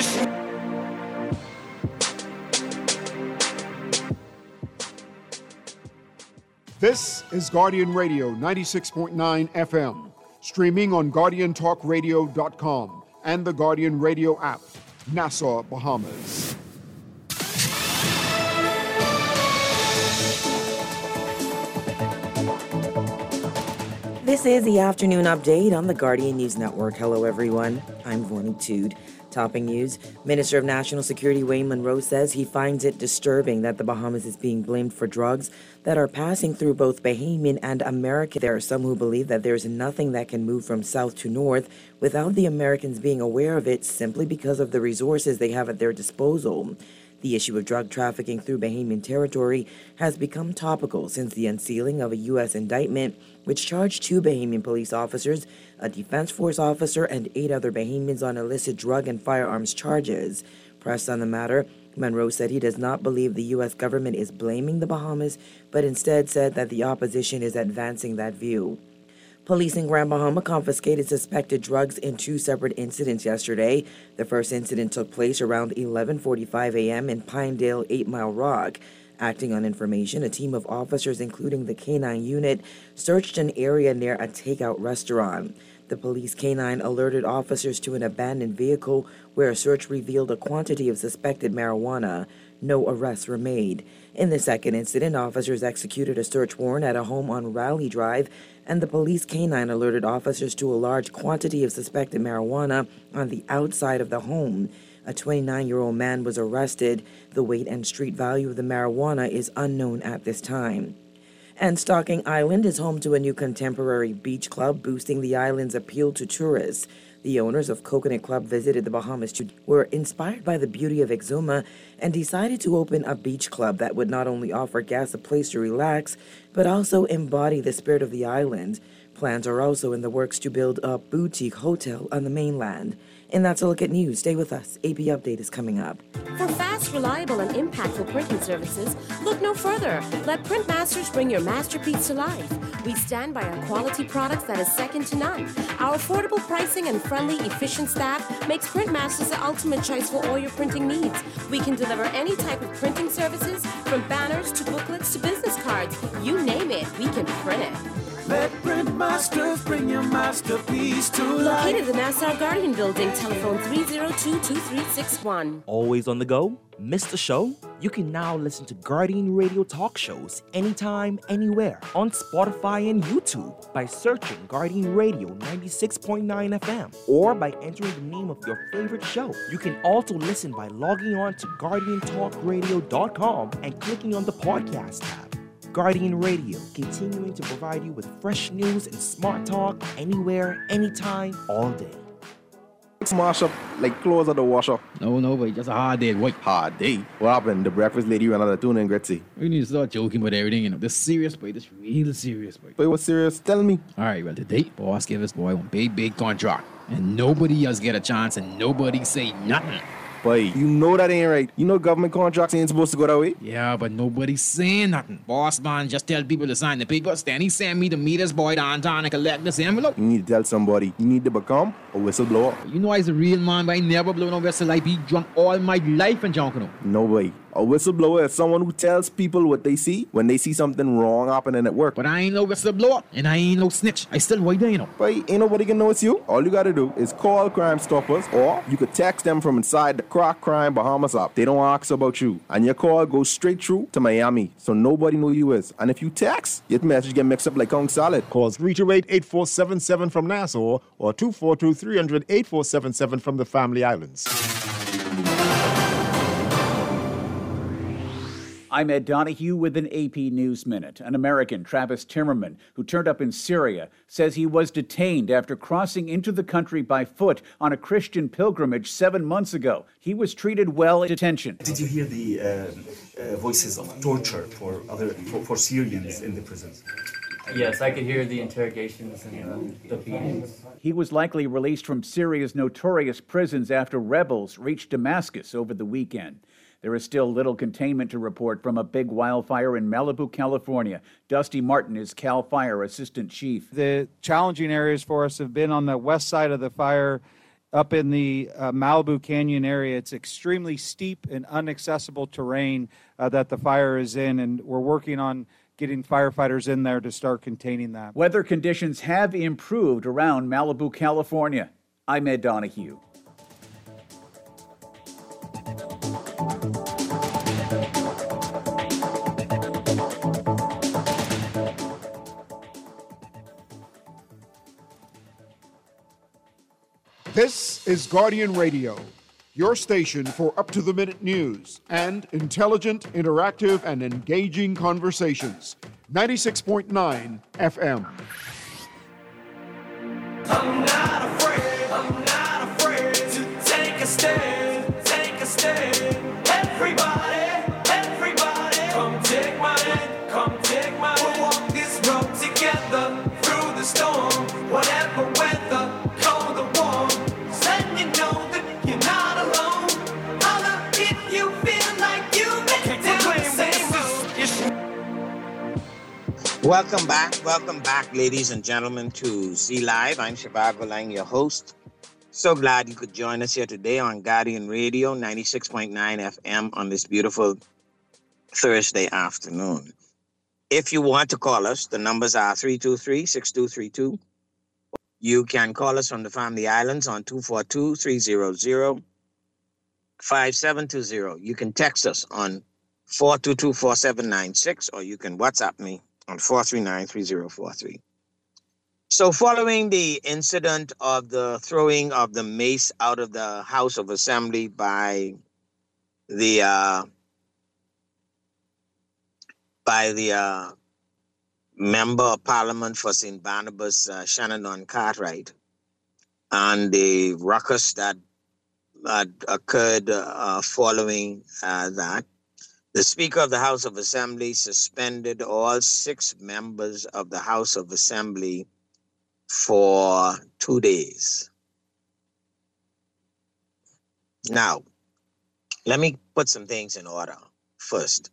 This is Guardian Radio ninety-six point nine F M, streaming on guardian talk radio dot com and the Guardian Radio app, Nassau, Bahamas. This is the afternoon update on the Guardian News Network. Hello, everyone. I'm Vorney Tude. Topping news, Minister of National Security Wayne Munro says he finds it disturbing that the Bahamas is being blamed for drugs that are passing through both Bahamian and America. There are some who believe that there's nothing that can move from south to north without the Americans being aware of it simply because of the resources they have at their disposal. The issue of drug trafficking through Bahamian territory has become topical since the unsealing of a U S indictment which charged two Bahamian police officers, a Defense Force officer, and eight other Bahamians on illicit drug and firearms charges. Pressed on the matter, Munro said he does not believe the U S government is blaming the Bahamas, but instead said that the opposition is advancing that view. Police in Grand Bahama confiscated suspected drugs in two separate incidents yesterday. The first incident took place around eleven forty-five a.m. in Pinedale, Eight Mile Rock. Acting on information, a team of officers, including the K nine unit, searched an area near a takeout restaurant. The police K nine alerted officers to an abandoned vehicle where a search revealed a quantity of suspected marijuana. No arrests were made. In the second incident, officers executed a search warrant at a home on Raleigh Drive, and the police K nine alerted officers to a large quantity of suspected marijuana on the outside of the home. A twenty-nine-year-old man was arrested. The weight and street value of the marijuana is unknown at this time. And Stocking Island is home to a new contemporary beach club, boosting the island's appeal to tourists. The owners of Coconut Club visited the Bahamas, were inspired by the beauty of Exuma, and decided to open a beach club that would not only offer guests a place to relax, but also embody the spirit of the island. Plans are also in the works to build a boutique hotel on the mainland. And that's a look at news. Stay with us. A P Update is coming up. For fast, reliable, and impactful printing services, look no further. Let Printmasters bring your masterpiece to life. We stand by our quality products that is second to none. Our affordable pricing and friendly, efficient staff makes Printmasters the ultimate choice for all your printing needs. We can deliver any type of printing services, from banners to booklets to business cards. You name it, we can print it. Let Printmasters bring your masterpiece to life. Located in the Nassau Guardian Building, telephone three zero two, two three six one. Always on the go? Missed a show? You can now listen to Guardian Radio talk shows anytime, anywhere on Spotify and YouTube by searching Guardian Radio ninety-six point nine F M or by entering the name of your favorite show. You can also listen by logging on to guardian talk radio dot com and clicking on the podcast tab. Guardian Radio, continuing to provide you with fresh news and smart talk anywhere, anytime, all day. Smash up like clothes at the washer. No, no, but just a hard day. What? Hard day? What happened? The breakfast lady ran out of tuna and gritty. We need to start joking about everything, you know. This serious, boy. This real serious, boy. But what's serious? Tell me. All right, well, today, boss gave us boy one big, big contract. And nobody else get a chance and nobody say nothing. Boy, you know that ain't right. You know government contracts ain't supposed to go that way. Yeah, but nobody's saying nothing. Boss man just tell people to sign the papers. Then he send me to meet this boy downtown and collect this envelope. You need to tell somebody. You need to become a whistleblower. You know I's a real man, but I never blow no whistle. I be drunk all my life in Junkanoo. No way. A whistleblower is someone who tells people what they see when they see something wrong happening at work. But I ain't no whistleblower, and I ain't no snitch. I still white there, you know. But ain't nobody can know it's you. All you gotta do is call Crime Stoppers, or you could text them from inside the Crack Crime Bahamas app. They don't ask about you, and your call goes straight through to Miami, so nobody know you is. And if you text, your message get mixed up like Kong Salad. Call three two eight, eight four seven seven from Nassau or two four two, three hundred, eight four seven seven from the Family Islands. I'm Ed Donahue with an A P News Minute. An American, Travis Timmerman, who turned up in Syria, says he was detained after crossing into the country by foot on a Christian pilgrimage seven months ago. He was treated well in detention. Did you hear the uh, uh, voices of torture for other for, for Syrians in the prisons? Yes, I could hear the interrogations and uh, the beatings. He was likely released from Syria's notorious prisons after rebels reached Damascus over the weekend. There is still little containment to report from a big wildfire in Malibu, California. Dusty Martin is CAL FIRE Assistant Chief. The challenging areas for us have been on the west side of the fire, up in the uh, Malibu Canyon area. It's extremely steep and inaccessible terrain uh, that the fire is in, and we're working on getting firefighters in there to start containing that. Weather conditions have improved around Malibu, California. I'm Ed Donahue. This is Guardian Radio, your station for up-to-the-minute news and intelligent, interactive, and engaging conversations. ninety-six point nine F M. I'm not afraid, I'm not afraid to take a stand, take a stand. Everybody, everybody, come take my hand, come take my hand. We'll walk this road together through the storm, whatever weather, cold or warm. Letting you know that you're not alone. Holla if you feel like you've been down the same road. Welcome back, welcome back, ladies and gentlemen, to Z Live. I'm Shivago Lang, your host. So glad you could join us here today on Guardian Radio, ninety-six point nine F M on this beautiful Thursday afternoon. If you want to call us, the numbers are three two three, six two three two. You can call us from the Family Islands on two four two, three zero zero, five seven two zero. You can text us on four two two, four seven nine six, or you can WhatsApp me on four three nine, three zero four three. So following the incident of the throwing of the mace out of the House of Assembly by the uh, by the uh, Member of Parliament for Saint Barnabas, uh, Shannon Cartwright, and the ruckus that uh, occurred uh, following uh, that, the Speaker of the House of Assembly suspended all six members of the House of Assembly for two days. Now, let me put some things in order first.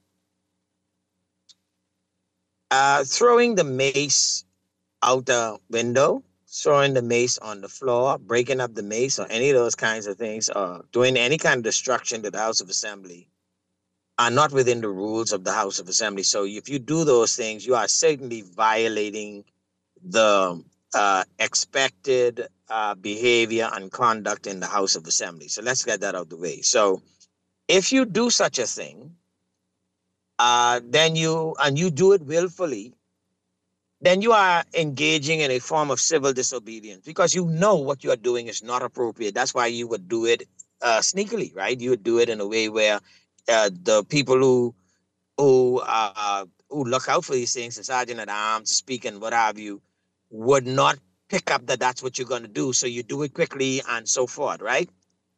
Uh, throwing the mace out the window, throwing the mace on the floor, breaking up the mace, or any of those kinds of things, or doing any kind of destruction to the House of Assembly are not within the rules of the House of Assembly. So if you do those things, you are certainly violating the uh, expected uh, behavior and conduct in the House of Assembly. So let's get that out of the way. So if you do such a thing, uh, then you, and you do it willfully, then you are engaging in a form of civil disobedience because you know what you are doing is not appropriate. That's why you would do it uh, sneakily, right? You would do it in a way where uh, the people who who uh, who look out for these things, the sergeant at arms, speaking, what have you, would not pick up that that's what you're going to do. So you do it quickly and so forth, right?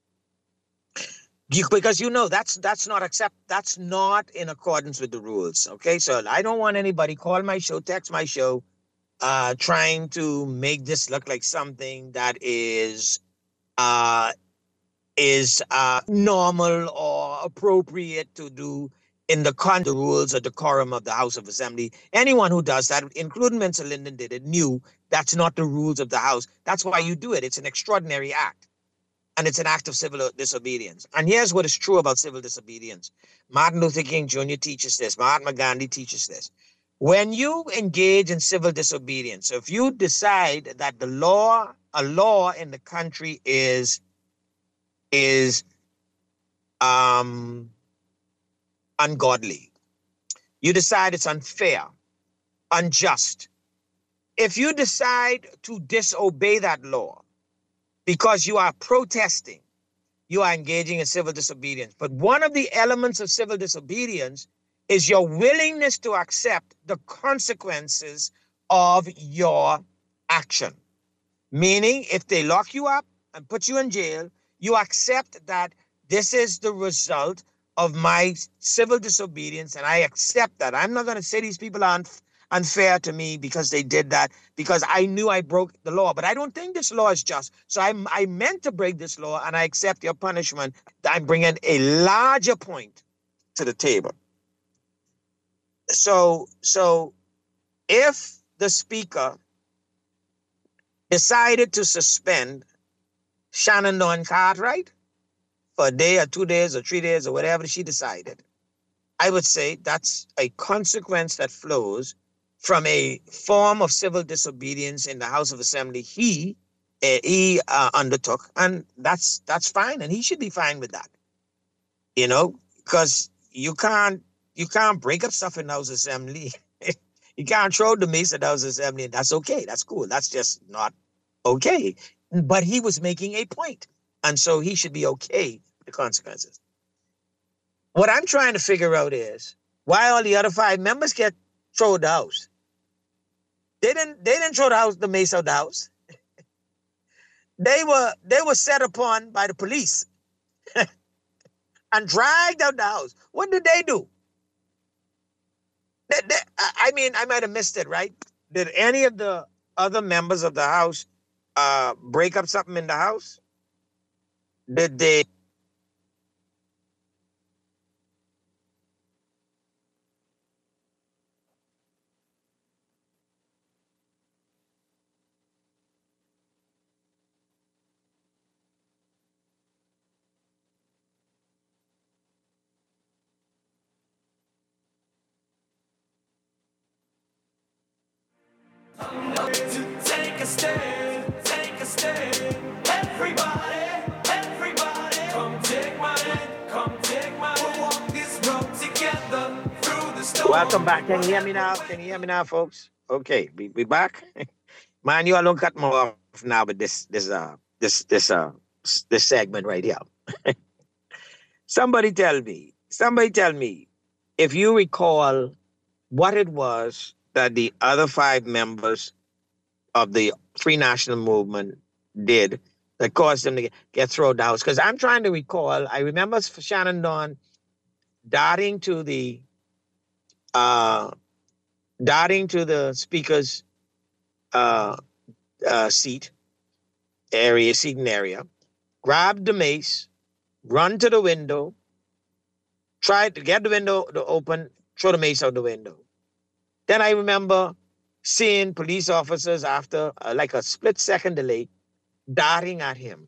You, because you know that's that's not accept that's not in accordance with the rules. Okay, so I don't want anybody call my show, text my show, uh, trying to make this look like something that is uh, is uh, normal or appropriate to do in the con the rules or decorum of the House of Assembly. Anyone who does that, including Mister Linden did it, knew that's not the rules of the House. That's why you do it. It's an extraordinary act. And it's an act of civil disobedience. And here's what is true about civil disobedience. Martin Luther King Junior teaches this. Mahatma Gandhi teaches this. When you engage in civil disobedience, so if you decide that the law, a law in the country is, is um, ungodly, you decide it's unfair, unjust. If you decide to disobey that law, because you are protesting, you are engaging in civil disobedience. But one of the elements of civil disobedience is your willingness to accept the consequences of your action. Meaning, if they lock you up and put you in jail, you accept that this is the result of my civil disobedience, and I accept that. I'm not going to say these people are unf- unfair to me because they did that, because I knew I broke the law. But I don't think this law is just. So I, I meant to break this law, and I accept your punishment. I'm bringing a larger point to the table. So, so if the speaker decided to suspend Shannon Dawn Cartwright for a day or two days or three days or whatever she decided, I would say that's a consequence that flows from a form of civil disobedience in the House of Assembly he uh, he uh, undertook, and that's that's fine, and he should be fine with that. You know, because you can't you can't break up stuff in the House of Assembly. You can't throw the mace at the House of Assembly, and that's okay. That's cool. That's just not okay. But he was making a point, and so he should be okay with the consequences. What I'm trying to figure out is why all the other five members get thrown the house. They didn't. They didn't throw the house, the mace out the house. They were. They were set upon by the police and dragged out the house. What did they do? They, they, I mean, I might have missed it. Right? Did any of the other members of the house uh, break up something in the house? Did they? To take a stand, take a stand. Everybody, everybody, come take my hand, come take my hand. We'll walk this road together through the storm. Welcome back. Can you hear me now? Can you hear me now, folks? Okay, we we back. Man, you all don't cut me off now with this this uh this this uh this segment right here. Somebody tell me, somebody tell me, if you recall what it was that the other five members of the Free National Movement did that caused them to get, get thrown out. Because I'm trying to recall, I remember Shannon Dawn darting to the uh, darting to the speaker's uh, uh, seat area, seating area, grabbed the mace, run to the window, tried to get the window to open, throw the mace out the window. Then I remember seeing police officers after uh, like a split second delay darting at him.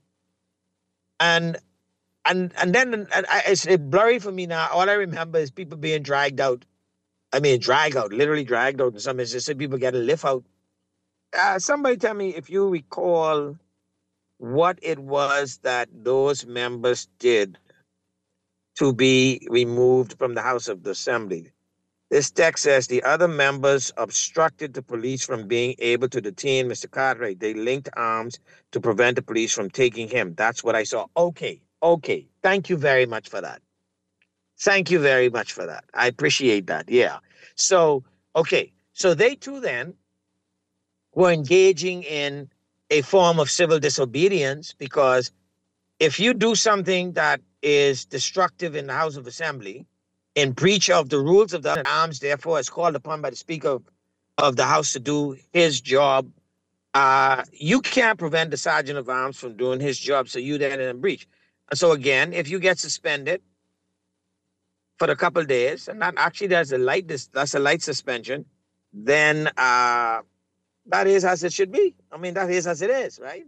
And and and then and I, it's it blurry for me now. All I remember is people being dragged out. I mean, drag out, literally dragged out. In some instances, people get a lift out. Uh, somebody tell me if you recall what it was that those members did to be removed from the House of the Assembly. This text says the other members obstructed the police from being able to detain Mister Cartwright. They linked arms to prevent the police from taking him. That's what I saw. Okay, okay. Thank you very much for that. Thank you very much for that. I appreciate that. Yeah. So, okay. So they too then were engaging in a form of civil disobedience, because if you do something that is destructive in the House of Assembly, in breach of the rules of the arms, therefore, is called upon by the Speaker of, of the House to do his job, uh, you can't prevent the Sergeant of Arms from doing his job, so you then in a breach. And so again, if you get suspended for a couple of days, and not actually there's a light that's a light suspension, then uh, that is as it should be. I mean, that is as it is, right?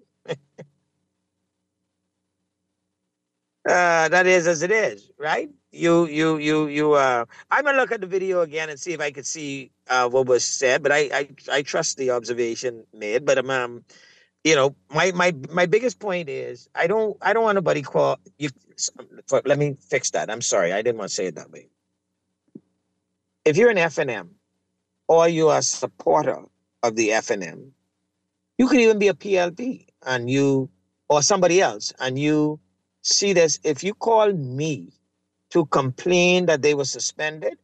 Uh, that is as it is, right? You, you, you, you. Uh, I'm gonna look at the video again and see if I could see uh, what was said. But I, I, I trust the observation made. But um, um, you know, my, my, my biggest point is I don't, I don't want anybody call you. For, let me fix that. I'm sorry, I didn't want to say it that way. If you're an F N M, or you are a supporter of the F N M, you could even be a P L P, and you, or somebody else, and you. See this, if you call me to complain that they were suspended,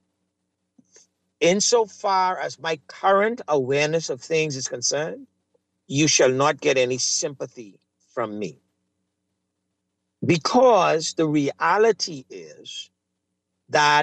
insofar as my current awareness of things is concerned, you shall not get any sympathy from me. Because the reality is that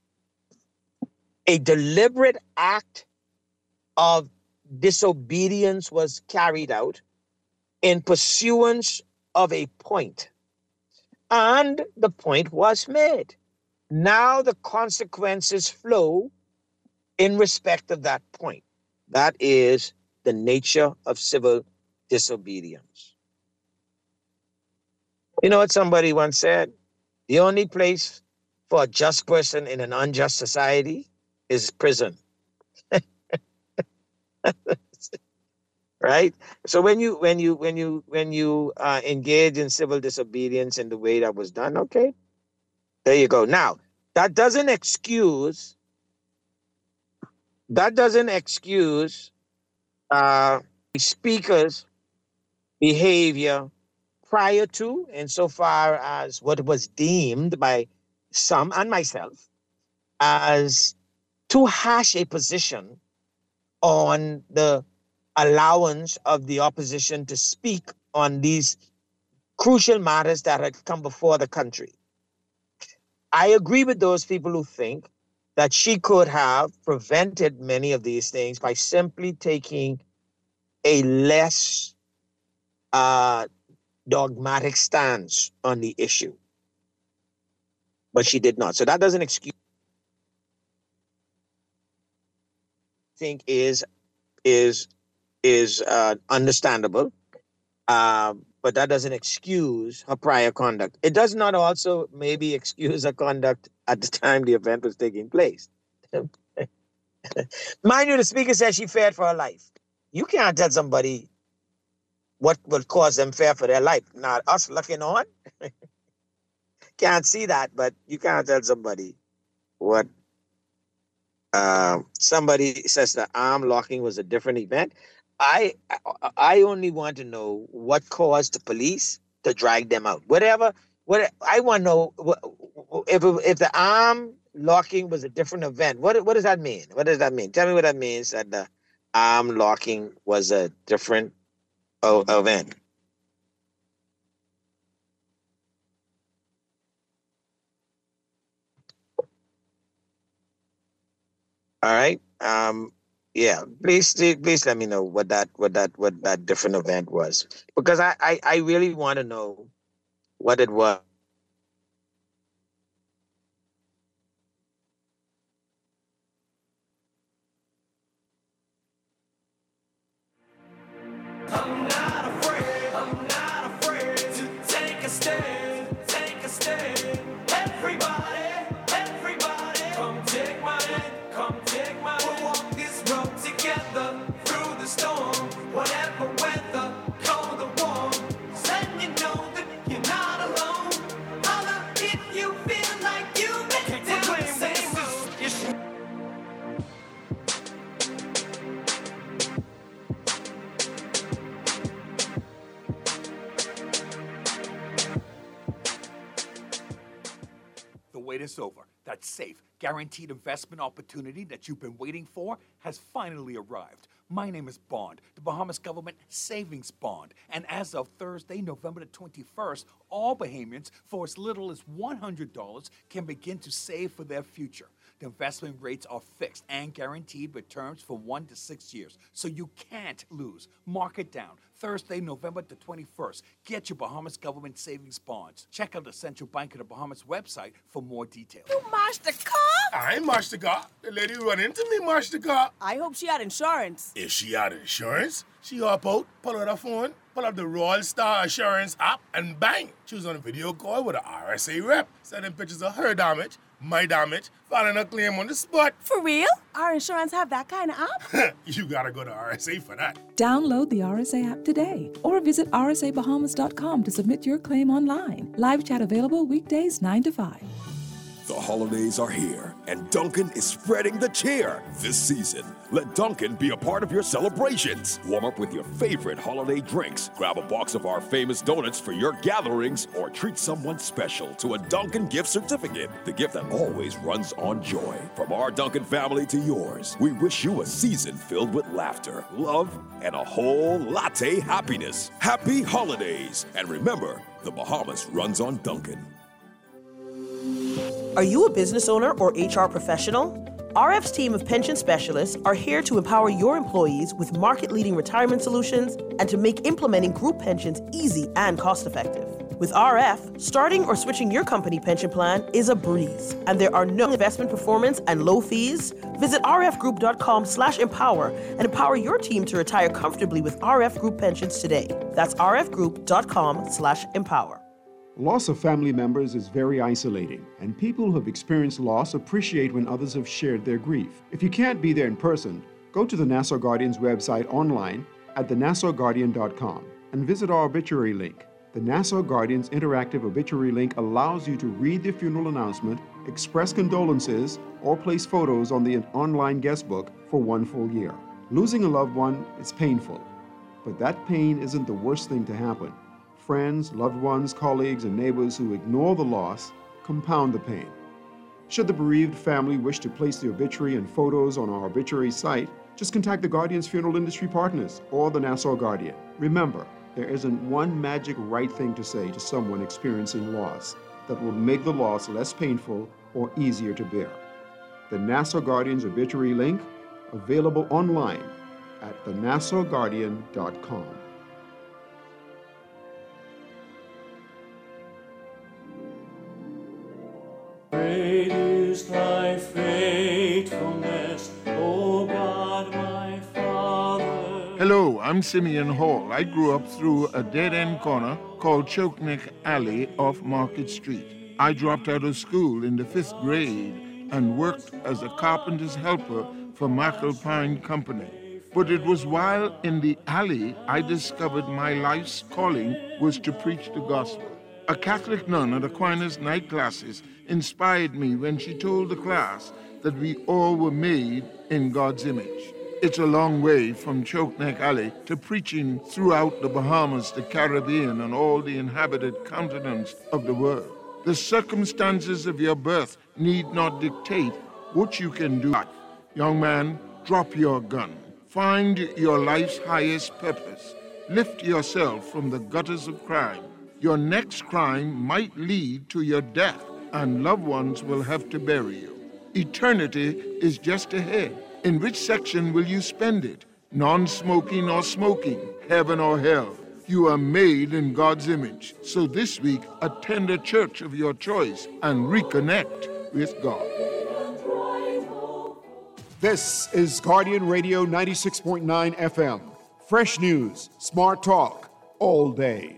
a deliberate act of disobedience was carried out in pursuance of a point. And the point was made. Now the consequences flow in respect of that point. That is the nature of civil disobedience. You know what somebody once said? The only place for a just person in an unjust society is prison. Right? So when you when you when you when you uh, engage in civil disobedience in the way that was done, okay, there you go. Now that doesn't excuse that doesn't excuse uh, speakers' behavior prior to, insofar as what was deemed by some and myself as too harsh a position on the allowance of the opposition to speak on these crucial matters that had come before the country. I agree with those people who think that she could have prevented many of these things by simply taking a less uh, dogmatic stance on the issue. But she did not. So that doesn't excuse, I think, is is is uh, understandable, uh, but that doesn't excuse her prior conduct. It does not also maybe excuse her conduct at the time the event was taking place. Mind you, the speaker said she feared for her life. You can't tell somebody what will cause them fear for their life. Now, us looking on, can't see that, but you can't tell somebody what. Uh, somebody says that arm locking was a different event. I I only want to know what caused the police to drag them out. Whatever. What I want to know if if the arm locking was a different event. What what does that mean? What does that mean? Tell me what that means. That the arm locking was a different oh, event. All right. Um. Yeah. Please, please let me know what that, what that, what that different event was, because I, I, I really want to know what it was. I'm not afraid. I'm not afraid to take a stand. Take a stand. Everybody, everybody, come take my hand. Come take my hand. We'll walk this road together through the storm. Whatever weather, cold or warm. Letting you know that you're not alone. Holler if you feel like you make it down the same road. The wait is over. That safe, guaranteed investment opportunity that you've been waiting for has finally arrived. My name is Bond, the Bahamas Government Savings Bond. And as of Thursday, November the twenty-first, all Bahamians, for as little as one hundred dollars, can begin to save for their future. The investment rates are fixed and guaranteed with terms for one to six years, so you can't lose. Mark it down. Thursday, November the twenty-first. Get your Bahamas Government Savings Bonds. Check out the Central Bank of the Bahamas website for more details. You mashed the car? I ain't mashed the car. The lady who run into me mashed the car. I hope she had insurance. If she had insurance, she hop out, pull out her phone, pull up the Royal Star Assurance app, and bang, she was on a video call with an R S A rep, sending pictures of her damage, my damage, filing a claim on the spot. For real? Our insurance have that kind of app? You gotta go to R S A for that. Download the R S A app today or visit r s a bahamas dot com to submit your claim online. Live chat available weekdays nine to five. The holidays are here, and Dunkin' is spreading the cheer this season. Let Dunkin' be a part of your celebrations. Warm up with your favorite holiday drinks, grab a box of our famous donuts for your gatherings, or treat someone special to a Dunkin' gift certificate, the gift that always runs on joy. From our Dunkin' family to yours, we wish you a season filled with laughter, love, and a whole latte happiness. Happy holidays! And remember, the Bahamas runs on Dunkin'. Are you a business owner or H R professional? R F's team of pension specialists are here to empower your employees with market-leading retirement solutions and to make implementing group pensions easy and cost-effective. With R F, starting or switching your company pension plan is a breeze, and there are no investment performance and low fees. Visit r f group dot com slash empower and empower your team to retire comfortably with R F Group Pensions today. That's r f group dot com slash empower. Loss of family members is very isolating, and people who have experienced loss appreciate when others have shared their grief. If you can't be there in person, go to the Nassau Guardian's website online at the nassau guardian dot com and visit our obituary link. The Nassau Guardian's interactive obituary link allows you to read the funeral announcement, express condolences, or place photos on the online guest book for one full year. Losing a loved one is painful, but that pain isn't the worst thing to happen. Friends, loved ones, colleagues, and neighbors who ignore the loss compound the pain. Should the bereaved family wish to place the obituary and photos on our obituary site, just contact the Guardian's funeral industry partners or the Nassau Guardian. Remember, there isn't one magic right thing to say to someone experiencing loss that will make the loss less painful or easier to bear. The Nassau Guardian's obituary link, available online at the nassau guardian dot com. Great is thy faithfulness, O God, my Father. Hello, I'm Simeon Hall. I grew up through a dead-end corner called Chokeneck Alley off Market Street. I dropped out of school in the fifth grade and worked as a carpenter's helper for McAlpine Company. But it was while in the alley I discovered my life's calling was to preach the gospel. A Catholic nun at Aquinas night classes inspired me when she told the class that we all were made in God's image. It's a long way from Chokeneck Alley to preaching throughout the Bahamas, the Caribbean, and all the inhabited continents of the world. The circumstances of your birth need not dictate what you can do. Young man, drop your gun. Find your life's highest purpose. Lift yourself from the gutters of crime. Your next crime might lead to your death, and loved ones will have to bury you. Eternity is just ahead. In which section will you spend it? Non-smoking or smoking? Heaven or hell? You are made in God's image. So this week, attend a church of your choice and reconnect with God. This is Guardian Radio ninety-six point nine F M. Fresh news, smart talk, all day.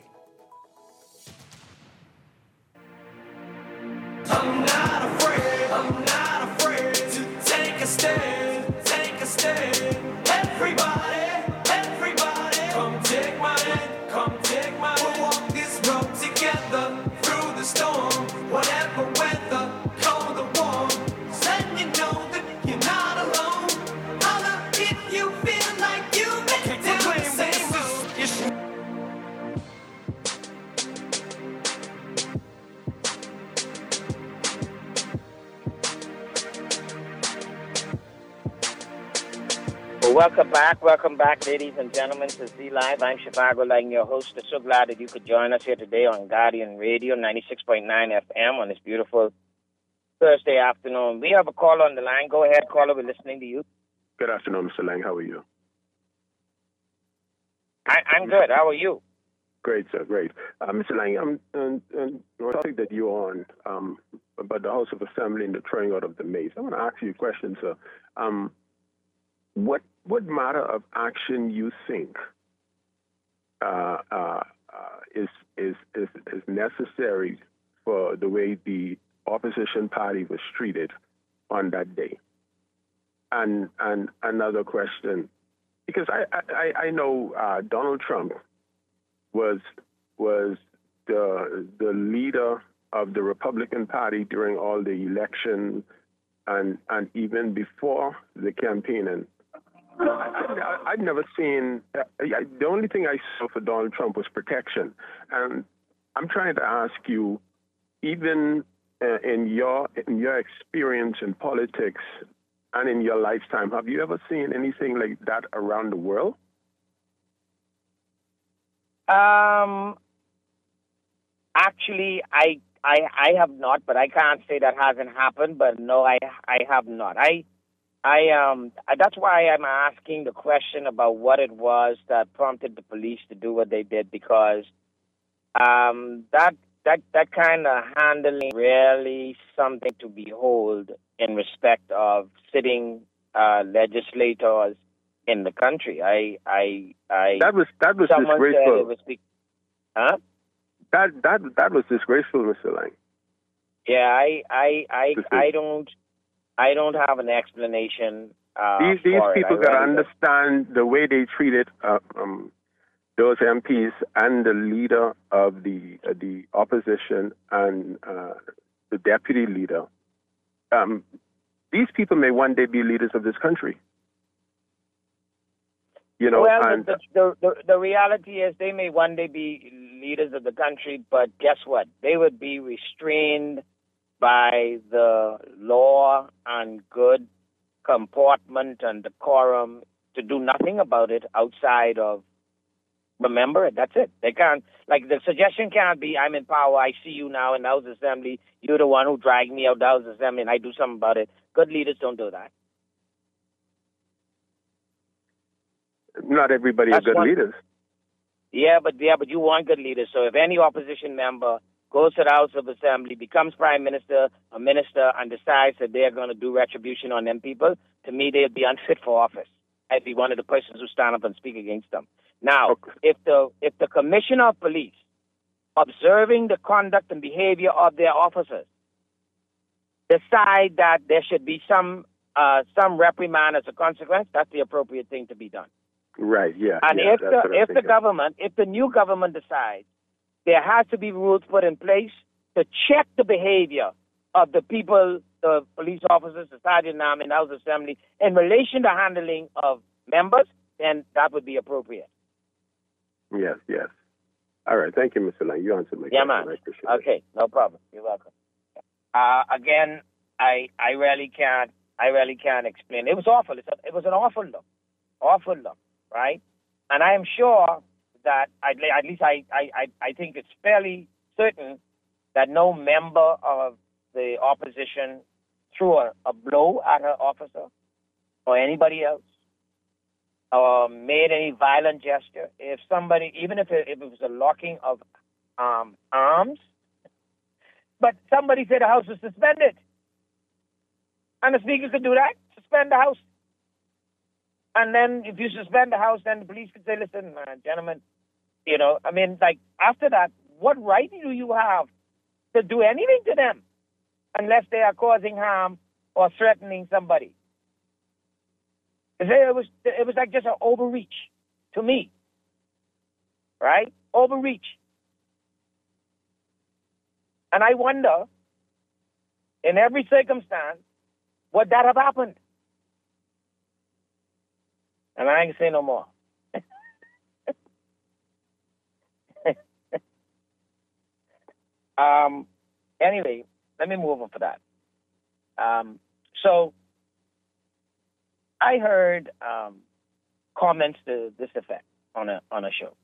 I'm not afraid, I'm not afraid to take a stand, take a stand. Everybody, everybody, come take my hand, come take my hand. We'll walk this road together through the storm, whatever weather, cold or warm. Letting you know that you're not alone. Holla if you feel like you've been down the same road. Well, welcome back, welcome back, ladies and gentlemen, to Z Live. I'm Shivago Lang, your host. I'm so glad that you could join us here today on Guardian Radio ninety-six point nine F M on this beautiful Thursday afternoon. We have a caller on the line. Go ahead, caller. We're listening to you. Good afternoon, Mister Lang. How are you? I, I'm good. How are you? Great, sir. Great. Uh, Mister Lang, um, and, and the topic that you're on um, about the House of Assembly and the throwing out of the mace, I want to ask you a question, sir. Um, what what matter of action you think uh, uh, uh, is, is is is necessary for the way the opposition party was treated on that day? And and another question, because I I, I know uh, Donald Trump was was the the leader of the Republican Party during all the election and and even before the campaigning. I, I've never seen, uh, I, the only thing I saw for Donald Trump was protection. And I'm trying to ask you, even uh, in your in your experience in politics and in your lifetime, have you ever seen anything like that around the world? Um, actually, I, I, I have not, but I can't say that hasn't happened. But no, I, I have not. I, I, um, that's why I'm asking the question about what it was that prompted the police to do what they did, because, um, that, that, that kind of handling really something to behold in respect of sitting, uh, legislators in the country. I, I, I. That was that was someone disgraceful. Said it was be- huh? that that that was disgraceful, Mister Lang. Yeah, I I I, I don't I don't have an explanation. Uh, these these for people it. got to really understand the way they treated uh, um, those M Ps and the leader of the uh, the opposition and uh, the deputy leader. Um, these people may one day be leaders of this country. You know, well, and the, the, the, the reality is they may one day be leaders of the country, but guess what? They would be restrained by the law and good comportment and decorum to do nothing about it outside of remember it. That's it. They can't, like, the suggestion can't be, I'm in power, I see you now in the House Assembly, you're the one who dragged me out the House Assembly, and I do something about it. Good leaders don't do that. not everybody That's are good one- leaders. Yeah, but yeah, but you want good leaders. So if any opposition member goes to the House of Assembly, becomes prime minister, a minister, and decides that they're going to do retribution on them people, to me, they'd be unfit for office. I'd be one of the persons who stand up and speak against them. Now, if the if the commissioner of police, observing the conduct and behavior of their officers, decide that there should be some uh, some reprimand as a consequence, that's the appropriate thing to be done. Right, yeah. And yeah, if that's the what I'm if the thinking. government, if the new government decides, there has to be rules put in place to check the behavior of the people, the police officers, the sergeant army, and House Assembly in relation to handling of members, then that would be appropriate. Yes, yes. All right, thank you, Mister Lang. You answered my Yeah, question. man. I appreciate it. Okay, no problem. You're welcome. Uh, again, I I really can't I really can't explain. It was awful. It's a, it was an awful look, awful look, right? And I am sure that at le- at least I I, I, I think it's fairly certain that no member of the opposition threw a, a blow at her officer or anybody else, or made any violent gesture. If somebody, even if it, if it was a locking of um, arms, but somebody said the House was suspended. And the Speaker could do that, suspend the House. And then if you suspend the House, then the police could say, listen, uh, gentlemen, you know, I mean, like, after that, what right do you have to do anything to them unless they are causing harm or threatening somebody? It was, it was like just an overreach to me, right? Overreach. And I wonder, in every circumstance, would that have happened? And I ain't say no more. um. Anyway, let me move on for that. Um. So, I heard um, comments to this effect on a on a show.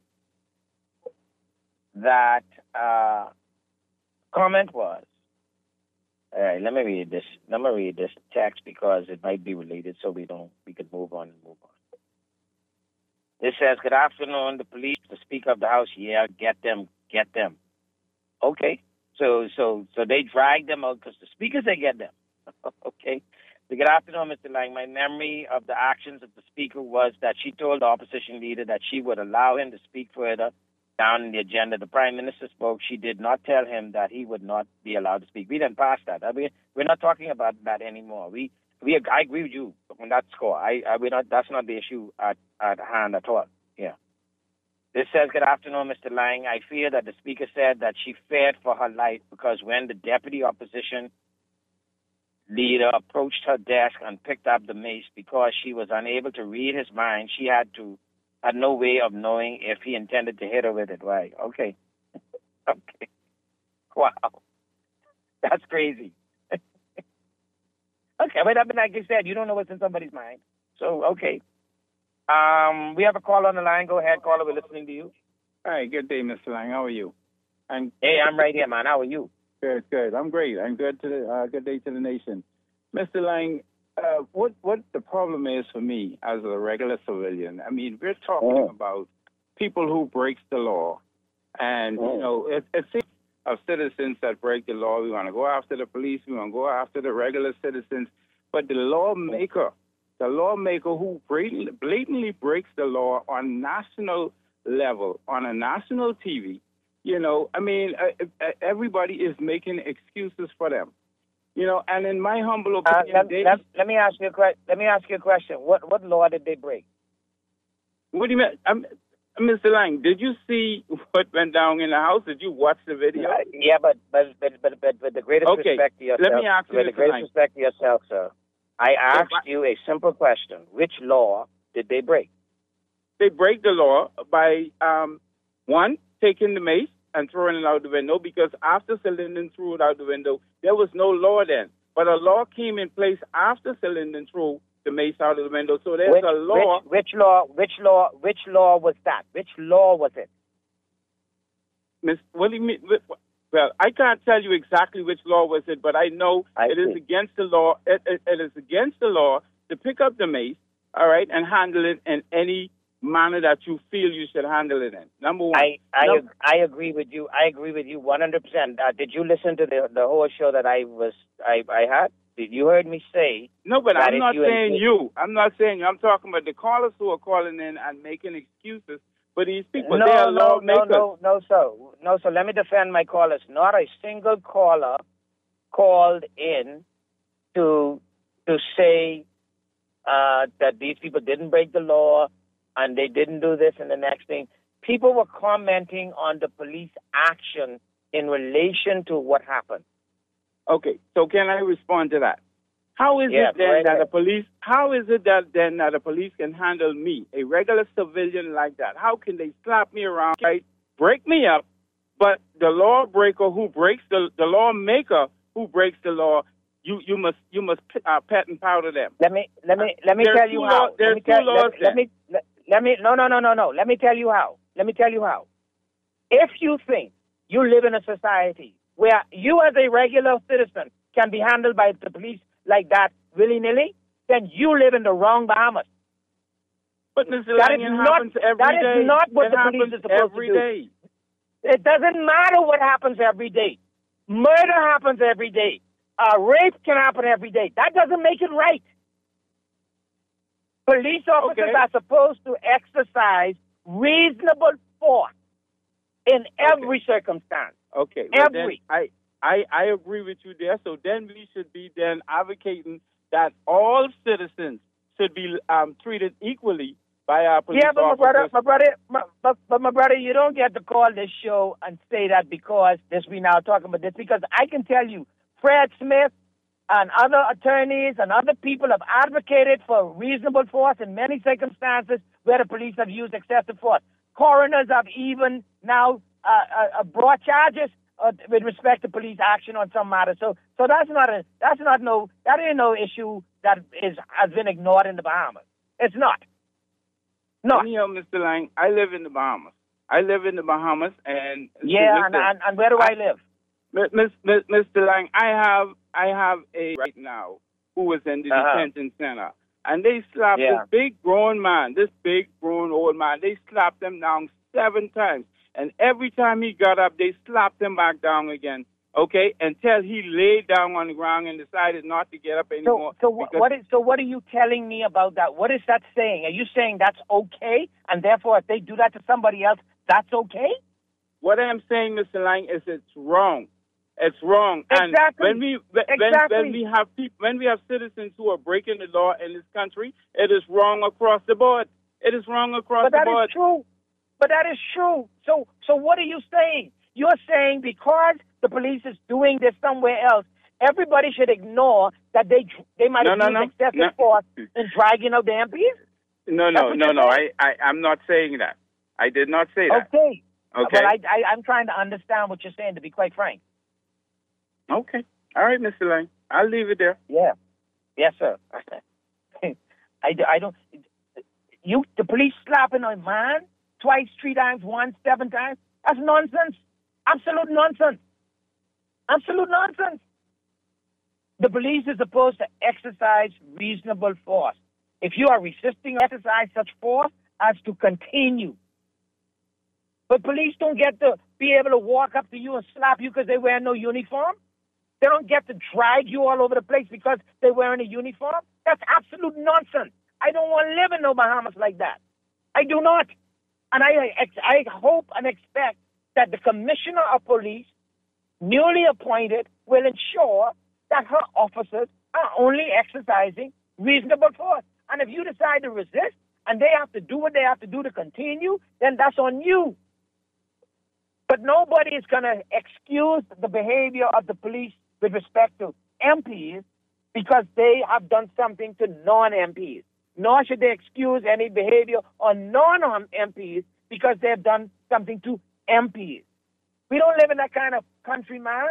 That uh, comment was, all right, let me read this. Let me read this text because it might be related, so we don't we could move on and move on. This says, "Good afternoon, the police, the Speaker of the House. Yeah, get them, get them. Okay, so so so they drag them out because the Speaker said get them. Okay. So good afternoon, Mister Lang. My memory of the actions of the Speaker was that she told the opposition leader that she would allow him to speak further down in the agenda. The Prime Minister spoke. She did not tell him that he would not be allowed to speak. We didn't pass that. I mean, we're not talking about that anymore. We we I agree with you on that score. I, I we're not. That's not the issue at, at hand at all. Yeah. This says, good afternoon, Mister Lang. I fear that the Speaker said that she feared for her life because when the deputy opposition leader approached her desk and picked up the mace, because she was unable to read his mind, she had to had no way of knowing if he intended to hit her with it. Right? Okay. Okay. Wow. That's crazy. Okay, but I mean, like I said, you don't know what's in somebody's mind. So, okay. Um, we have a call on the line. Go ahead, caller. We're listening to you. Hi, good day, Mister Lang. How are you? I'm Hey, I'm right here, man. How are you? good, good. I'm great. I'm good to the uh, good day to the nation, Mister Lang. Uh, what what the problem is for me as a regular civilian? I mean, we're talking Oh. about people who breaks the law, and Oh. you know, it, it seems of citizens that break the law. We want to go after the police. We want to go after the regular citizens, but the lawmaker, the lawmaker who blatantly, blatantly breaks the law on national level, on a national T V, You know, I mean, uh, uh, everybody is making excuses for them. You know, and in my humble Uh, opinion, let, they, let, let me ask you a que- Let me ask you a question. What what law did they break? what do you mean? Um, Mister Lang, did you see what went down in the house? Did you watch the video? Uh, yeah, but but but but but with the greatest Okay, respect to yourself, let me ask you with the this, greatest Lang. respect to yourself, sir, I asked you a simple question: which law did they break? They break the law by um, one, taking the mace and throwing it out the window, because after Linden threw it out the window, there was no law then. But a law came in place after Linden threw the mace out of the window. So there's which, a law. Which, which law? Which law? Which law was that? Which law was it? Miss, what do you mean? Well, I can't tell you exactly which law was it, but I know I it is see. against the law. It, it, it is against the law to pick up the mace, all right, and handle it in any manner that you feel you should handle it in. Number one. I I, Num- ag- I agree with you. I agree with you one hundred percent. Uh, did you listen to the the whole show that I was I I had? Did you heard me say? No, but that I'm if not you saying engage- you. I'm not saying you. I'm talking about the callers who are calling in and making excuses for these people. No, they are no, no, lawmakers. no, no, sir. No, sir. Let me defend my callers. Not a single caller called in to to say uh, that these people didn't break the law and they didn't do this and the next thing. People were commenting on the police action in relation to what happened. Okay, so can I respond to that? How is Yeah, it then right that ahead. the police? How is it that then that the police can handle me, a regular civilian like that? How can they slap me around, right, break me up, but the lawbreaker who breaks the the lawmaker who breaks the law, you you must you must uh, pet and powder them. Let me let me let me There's tell two you law- how. Let there's me two tell, laws let, let then. me let, let me no no no no no. Let me tell you how. Let me tell you how. If you think you live in a society where you as a regular citizen can be handled by the police like that willy-nilly, then you live in the wrong Bahamas. But Mister That is Lanyon not happens every that is day. not what It the police happens is supposed every to do. day. It doesn't matter what happens every day. Murder happens every day. Uh, rape can happen every day. That doesn't make it right. Police officers Okay. are supposed to exercise reasonable force in every circumstance. Okay. Well, then Every. I, I I agree with you there. So then we should be then advocating that all citizens should be um, treated equally by our police Yeah, but my officers. brother, my brother, my, but, but my brother, you don't get to call this show and say that because this we now talking about this, because I can tell you, Fred Smith and other attorneys and other people have advocated for reasonable force in many circumstances where the police have used excessive force. Coroners have even now uh, uh, brought charges uh, with respect to police action on some matters. So, so that's not a that's not no that ain't no issue that is has been ignored in the Bahamas. It's not. No. Anyhow, Mister Lang, I live in the Bahamas. I live in the Bahamas, and Yeah, and, listen, and, and where do I live? Miss- Miss- Miss- Mister Lang, I have I have a right now who is in the Uh-huh. detention center, and they slapped Yeah. this big grown man, this big grown old man. They slapped him down seven times, and every time he got up, they slapped him back down again. Okay, until he laid down on the ground and decided not to get up anymore. So, so what, because- what is so what are you telling me about that? What is that saying? Are you saying that's okay, and therefore if they do that to somebody else, that's okay? What I'm saying, Mister Lang, is it's wrong. It's wrong. Exactly. And when we when, Exactly. when we have people, when we have citizens who are breaking the law in this country, it is wrong across the board. It is wrong across But the that board. is true. But that is true. So, so what are you saying? You're saying because the police is doing this somewhere else, everybody should ignore that they they might No, have no, used no. excessive No. force in dragging out the M Ps? No, That's no, what no, you're no. I, saying? I, I'm not saying that. I did not say that. Okay. Okay. Well, I, I, I'm trying to understand what you're saying, to be quite frank. Okay. All right, Mister Lang. I'll leave it there. Yeah. Yes, sir. I, do- I don't. You the police slapping a man twice, three times, once, seven times. That's nonsense. Absolute nonsense. Absolute nonsense. The police is supposed to exercise reasonable force. If you are resisting or exercise such force as to continue. But police don't get to be able to walk up to you and slap you because they wear no uniform. They don't get to drag you all over the place because they're wearing a uniform. That's absolute nonsense. I don't want to live in no Bahamas like that. I do not. And I, I hope and expect that the commissioner of police, newly appointed, will ensure that her officers are only exercising reasonable force. And if you decide to resist and they have to do what they have to do to continue, then that's on you. But nobody is going to excuse the behavior of the police with respect to M Ps because they have done something to non-M Ps. Nor should they excuse any behavior on non-M Ps because they've done something to M Ps. We don't live in that kind of country, man.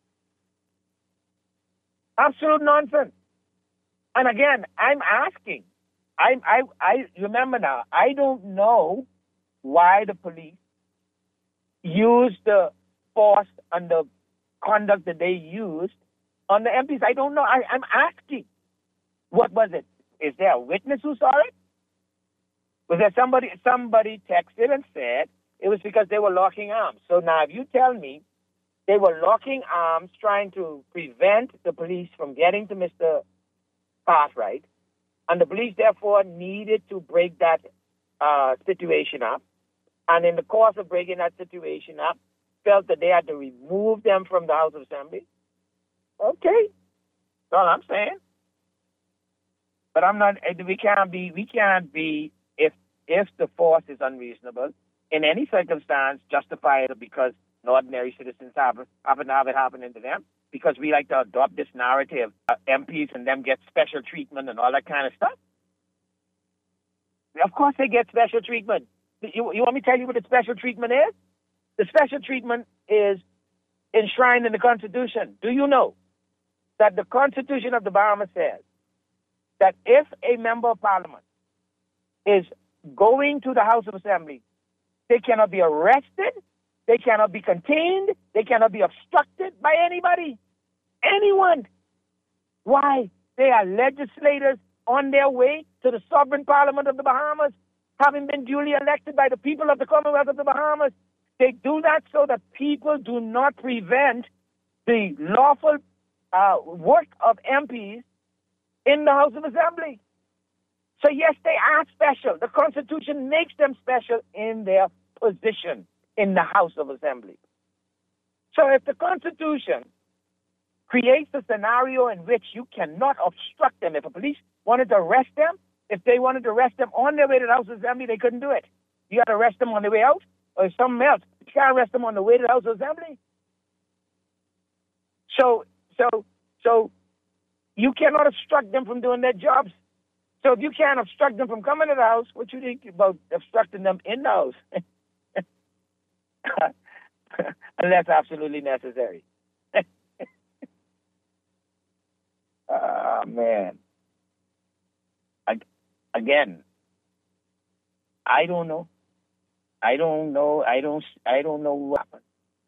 Absolute nonsense. And again, I'm asking. I, I, I remember now, I don't know why the police used the force and the conduct that they used on the M Ps. I don't know. I, I'm asking. What was it? Is there a witness who saw it? Was there somebody, somebody texted and said it was because they were locking arms? So now if you tell me they were locking arms trying to prevent the police from getting to Mister Cartwright, and the police therefore needed to break that uh, situation up, and in the course of breaking that situation up, felt that they had to remove them from the House of Assembly. Okay, that's all I'm saying. But I'm not. We can't be. We can't be. If if the force is unreasonable, in any circumstance, justify it because ordinary citizens have happen to have it happening to them. Because we like to adopt this narrative, uh, M Ps and them get special treatment and all that kind of stuff. Of course, they get special treatment. You, you want me to tell you what the special treatment is? The special treatment is enshrined in the Constitution. Do you know that the Constitution of the Bahamas says that if a member of Parliament is going to the House of Assembly, they cannot be arrested, they cannot be contained, they cannot be obstructed by anybody, anyone. Why? They are legislators on their way to the sovereign Parliament of the Bahamas, having been duly elected by the people of the Commonwealth of the Bahamas. They do that so that people do not prevent the lawful uh, work of M Ps in the House of Assembly. So yes, they are special. The Constitution makes them special in their position in the House of Assembly. So if the Constitution creates a scenario in which you cannot obstruct them, if a police wanted to arrest them, if they wanted to arrest them on their way to the House of Assembly, they couldn't do it. You got to arrest them on their way out, or something else. You can't arrest them on the way to the House of Assembly. So, so, so you cannot obstruct them from doing their jobs. So if you can't obstruct them from coming to the house, what you think about obstructing them in the house? Unless absolutely necessary. Oh, man. I, again, I don't know. I don't know. I don't. I don't know what happened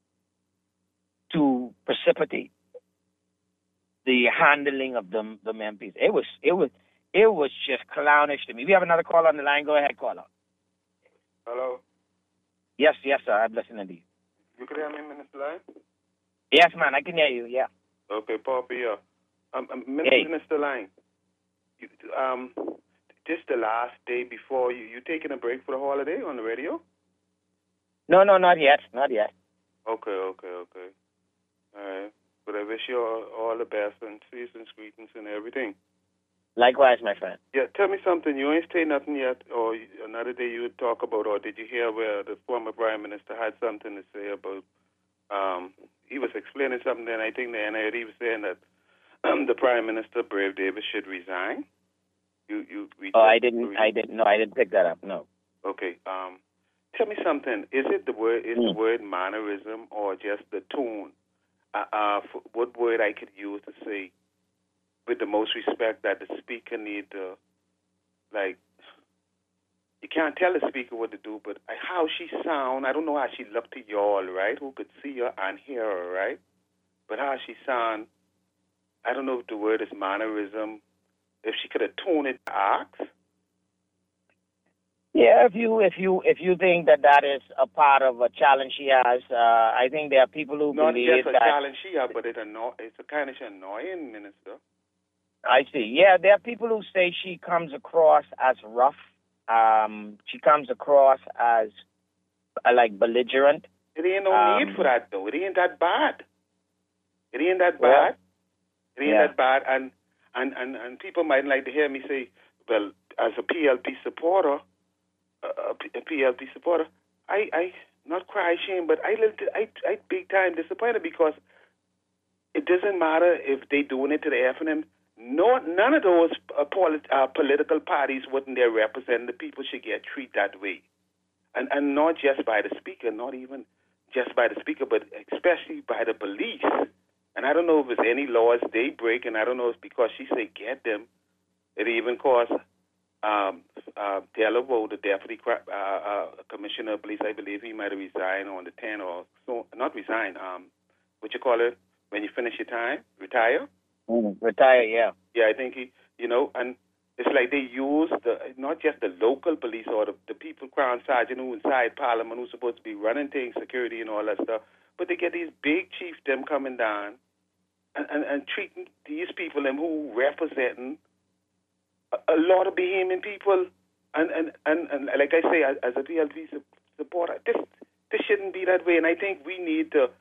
to precipitate the handling of the the M Ps. It was. It was. It was just clownish to me. We have another call on the line. Go ahead, caller. Hello. Yes, yes, sir. I'm listening to you. You can hear me, Minister Line? Yes, man. I can hear you. Yeah. Okay, Papa, yeah. Um, um, Hey. Minister Line, you, um, just the last day before you, you taking a break for the holiday on the radio? No, no, not yet. Not yet. Okay, okay, okay. All right. But I wish you all, all the best and season's greetings and everything. Likewise, my friend. Yeah, tell me something. You ain't say nothing yet, or another day you would talk about, or did you hear where the former Prime Minister had something to say about, um, he was explaining something, and I think the N I D was saying that um, the Prime Minister, Brave Davis, should resign. You, you. we Oh, I talked- didn't. we- I didn't. No, I didn't pick that up. No. Okay. Um, tell me something. Is it the word? Is the word mannerism or just the tone? Uh, uh, f- what word I could use to say, with the most respect, that the speaker need to, like, you can't tell the speaker what to do, but how she sound, I don't know how she look to y'all, right, who could see her and hear her, right? But how she sound, I don't know if the word is mannerism, if she could have toned it to ask. Yeah, if you if you if you think that that is a part of a challenge she has, uh, I think there are people who Not believe just a that. challenge she have, but it anno- it's a kind of annoying, Minister. I see. Yeah, there are people who say she comes across as rough. Um, she comes across as uh, like belligerent. It ain't no Um, need for that, though. It ain't that bad. It ain't that Well, bad. It ain't yeah. that bad. And, and, and, and people might like to hear me say, well, as a P L P supporter, uh, a P- a P L P supporter, I, I not cry shame, but I, lived, I, I big time disappointed because it doesn't matter if they doing it to the F N M. No, none of those uh, polit- uh, political parties wouldn't they represent the people should get treated that way, and and not just by the speaker, not even just by the speaker, but especially by the police. And I don't know if there's any laws they break, and I don't know if because she said get them, it even caused um, uh, Delavo, the deputy uh, uh, commissioner of police, I believe he might have resigned on the tenth or so, not resign. Um, what you call it when you finish your time, retire. Mm, retire, yeah. Yeah, I think he, you know, and it's like they use the not just the local police or the, the people, Crown Sergeant who inside Parliament who's supposed to be running things, security and all that stuff, but they get these big chiefs coming down and, and, and treating these people them who representing a, a lot of Bahamian people, and, and, and, and like I say, as, as a P L P supporter, this this shouldn't be that way, and I think we need to.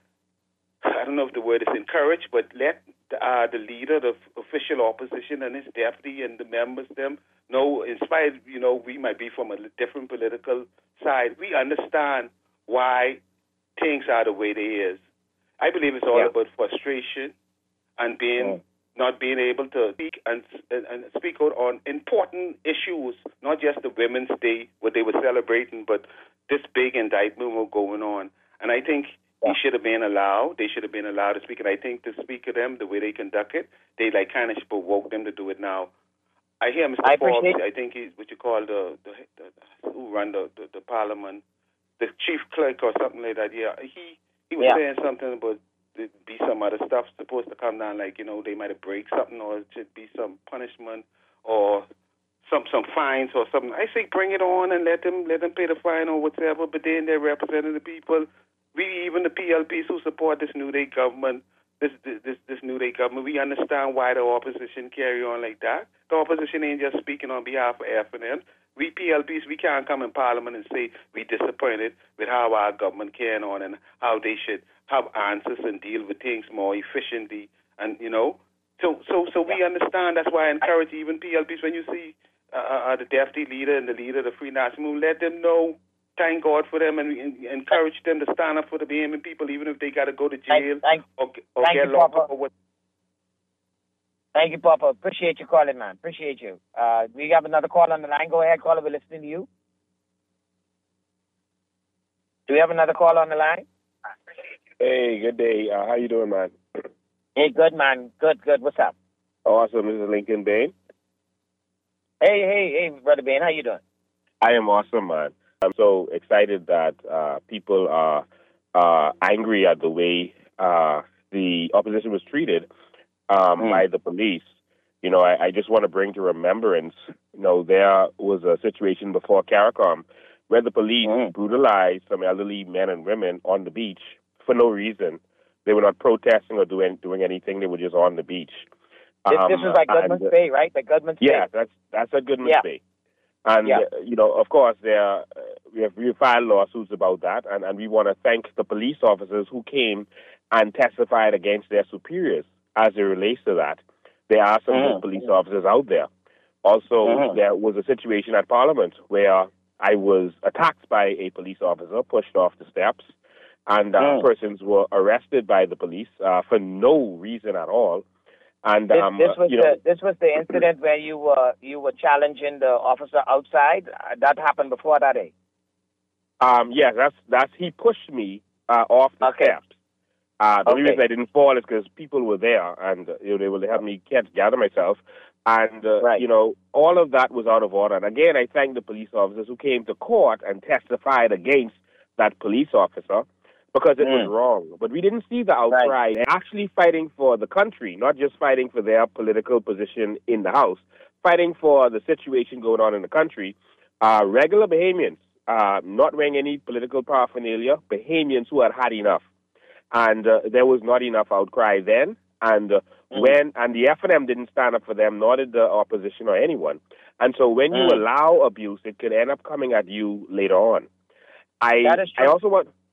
I don't know if the word is encourage, but let uh, the leader, the official opposition, and his deputy and the members, them know, in spite, you know, we might be from a different political side, we understand why things are the way they is. I believe it's all Yeah. about frustration and being Mm. not being able to speak and, and, and speak out on important issues, not just the Women's Day, what they were celebrating, but this big indictment was going on. And I think he should have been allowed. They should have been allowed to speak. And I think to speak to them, the way they conduct it, they like kind of provoke them to do it now. I hear Mister I Forbes. appreciate- I think he's what you call the, the, the who run the, the the Parliament, the chief clerk or something like that. Yeah, he he was Yeah. saying something about there'd be some other stuff supposed to come down, like you know they might have break something or it should be some punishment or some some fines or something. I say bring it on and let them let them pay the fine or whatever. But then they're representing the people. We, even the P L Ps who support this New Day government, this this this New Day government, we understand why the opposition carry on like that. The opposition ain't just speaking on behalf of F N M. We P L Ps, we can't come in Parliament and say we disappointed with how our government carrying on and how they should have answers and deal with things more efficiently. And you know, so so so we understand. That's why I encourage even P L Ps when you see uh, uh, the deputy leader and the leader of the Free National Movement, let them know. Thank God for them and, and encourage them to stand up for the Bahamian people, even if they got to go to jail Thank, or, or thank get you, locked Papa. up or what. Thank you, Papa. Appreciate you calling, man. Appreciate you. Uh, we have another call on the line. Go ahead, caller. We're listening to you. Do we have another call on the line? Hey, good day. Uh, how you doing, man? Hey, good, man. Good, good. What's up? Awesome. This is Lincoln Bain. Hey, hey, hey, Brother Bain. How you doing? I am awesome, man. I'm so excited that uh, people are uh, angry at the way uh, the opposition was treated um, Mm. by the police. You know, I, I just want to bring to remembrance, you know, there was a situation before CARICOM where the police Mm. brutalized some elderly men and women on the beach for no reason. They were not protesting or doing doing anything. They were just on the beach. This, this Um, is like Goodman's and- Bay, right? The Goodman's Yeah, Bay. that's that's a Goodman's Yeah. Bay. And, Yeah. uh, you know, of course, there uh, we have we filed lawsuits about that, and, and we want to thank the police officers who came and testified against their superiors as it relates to that. There are some Mhm. good police officers out there. Also, Mhm. there was a situation at Parliament where I was attacked by a police officer, pushed off the steps, and uh, Mm. persons were arrested by the police uh, for no reason at all. And This, um, this was you know, the this was the incident where you were you were challenging the officer outside. Uh, that happened before that, eh? Um, yeah, that's that's he pushed me uh, off the Okay. steps. Uh, the only Okay. reason I didn't fall is because people were there, and uh, you know, they would help me can't gather myself. And uh, Right. you know, all of that was out of order. And again, I thank the police officers who came to court and testified against that police officer because it was Mm. wrong. But we didn't see the outcry. They're actually fighting for the country, not just fighting for their political position in the House, fighting for the situation going on in the country. Uh, regular Bahamians, uh, not wearing any political paraphernalia, Bahamians who had had enough. And uh, there was not enough outcry then. And uh, Mm. when and the F N M didn't stand up for them, nor did the opposition or anyone. And so when you Mm. allow abuse, it could end up coming at you later on. I That is I true. also want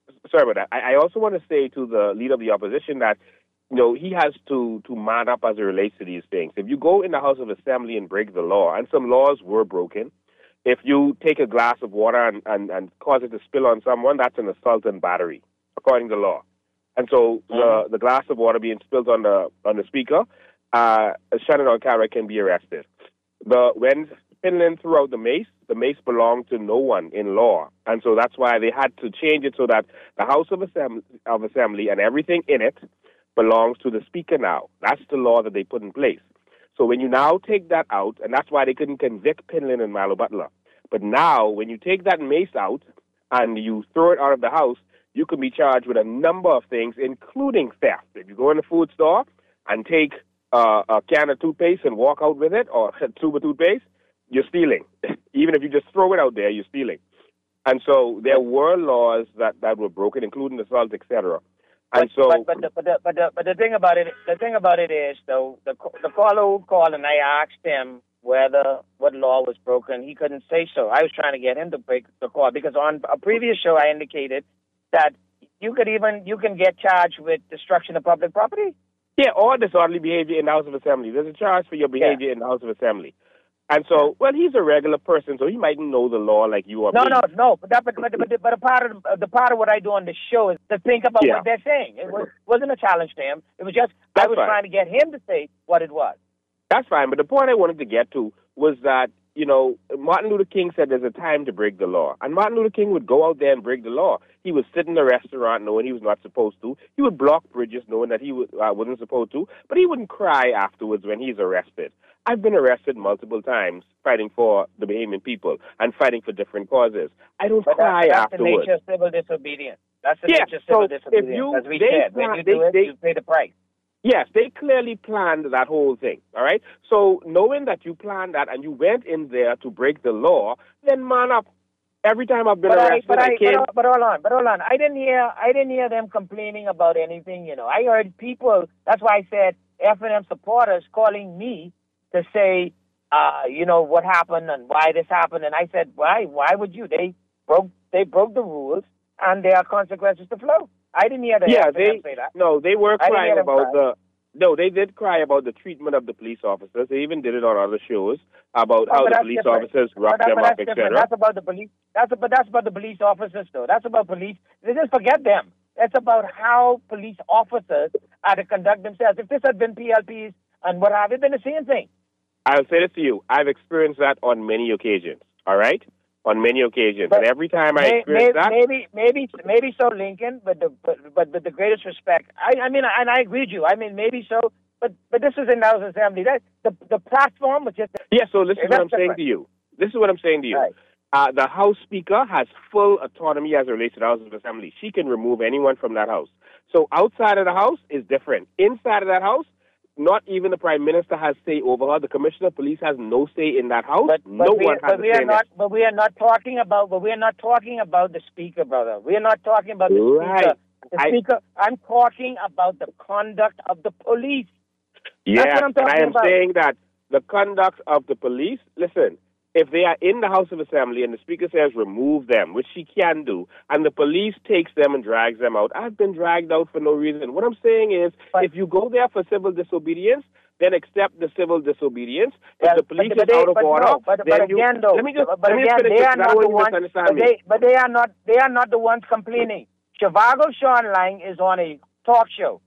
sorry about that. I, I also want to say to the leader of the opposition that, you know, he has to, to man up as it relates to these things. If you go in the House of Assembly and break the law, and some laws were broken, if you take a glass of water and, and, and cause it to spill on someone, that's an assault and battery, according to law. And so mm-hmm. the, the glass of water being spilled on the on the speaker, uh, Shannon on camera can be arrested. The when Finland threw out the mace, the mace belonged to no one in law. And so that's why they had to change it so that the House of Assembly, of Assembly and everything in it belongs to the speaker now. That's the law that they put in place. So when you now take that out, and that's why they couldn't convict Pinlin and Milo Butler. But now, when you take that mace out and you throw it out of the house, you can be charged with a number of things, including theft. If you go in the food store and take uh, a can of toothpaste and walk out with it, or a tube of toothpaste, you're stealing. Even if you just throw it out there, you're stealing. And so there were laws that, that were broken, including assault, et cetera. And but, so, but, but, the, but, the, but, the, but the thing about it, the thing about it is, though, the the caller who called and I asked him whether what law was broken, he couldn't say so. I was trying to get him to break the call because on a previous show I indicated that you could even you can get charged with destruction of public property. Yeah, or disorderly behavior in the House of Assembly. There's a charge for your behavior yeah. in the House of Assembly. And so, well, he's a regular person, so he mightn't know the law like you are. No, no, no. But that, but but but, but a part of the part of what I do on the show is to think about yeah. what they're saying. It was, wasn't a challenge to him. It was just That's I was fine. trying to get him to say what it was. That's fine. But the point I wanted to get to was that, you know, Martin Luther King said there's a time to break the law. And Martin Luther King would go out there and break the law. He would sit in a restaurant knowing he was not supposed to. He would block bridges knowing that he w- uh, wasn't supposed to. But he wouldn't cry afterwards when he's arrested. I've been arrested multiple times fighting for the Bahamian people and fighting for different causes. I don't But cry that's, that's afterwards. the nature of civil disobedience. That's the Yeah, nature of civil so disobedience. if you- As we they said, when plan- you do they- it, they- you pay the price. Yes, they clearly planned that whole thing, all right? So knowing that you planned that and you went in there to break the law, then man up. Every time I've been But I, arrested, but, I, I, came... but, but hold on, but hold on. I didn't hear, I didn't hear them complaining about anything. You know, I heard people. That's why I said F and M supporters calling me to say, uh, you know, what happened and why this happened. And I said, why? Why would you? They broke, they broke the rules, and there are consequences to flow. I didn't hear the Yeah, F and M they say that. no, they were I didn't crying hear them about cry. the. No, they did cry about the treatment of the police officers. They even did it on other shows about Oh, how but the that's police different. officers But roughed that- them but up, that's et different. cetera. That's about the police. That's but that's about the police officers, though. That's about police. They just forget them. That's about how police officers are to conduct themselves. If this had been P L Ps and what have you, been the same thing. I'll say this to you: I've experienced that on many occasions. All right, on many occasions, and every time I May- experience may- that, maybe, maybe, maybe so, Lincoln. But the but but with the greatest respect, I, I mean, and I agree with you. I mean, maybe so. But but this is in the House of Assembly. That the the platform was just. yeah. So this is That's what I'm saying different. to you. This is what I'm saying to you. Right. Uh, the House Speaker has full autonomy as it relates to the House of Assembly. She can remove anyone from that House. So outside of the House is different. Inside of that House, not even the Prime Minister has say over her. The Commissioner of Police has no say in that House. But, no but we, one has but a we say are in not. it. But we are not talking about. But we are not talking about the speaker, brother. We are not talking about the Right. speaker. The I- speaker. I'm talking about the conduct of the police. Yeah, That's what I'm and I talking am about. saying that the conduct of the police, listen, if they are in the House of Assembly and the Speaker says remove them, which she can do, and the police takes them and drags them out, I've been dragged out for no reason. What I'm saying is, if you go there for civil disobedience, then accept the civil disobedience. If Well, the police but, but is they, out of but order, no, but, then but you... again, though, let me just, but let me again, finish they this, are 'cause I not don't the want you to ones. misunderstand But me. they, but they are not. They are not the ones complaining. Shivago Sean Lang is on a talk show,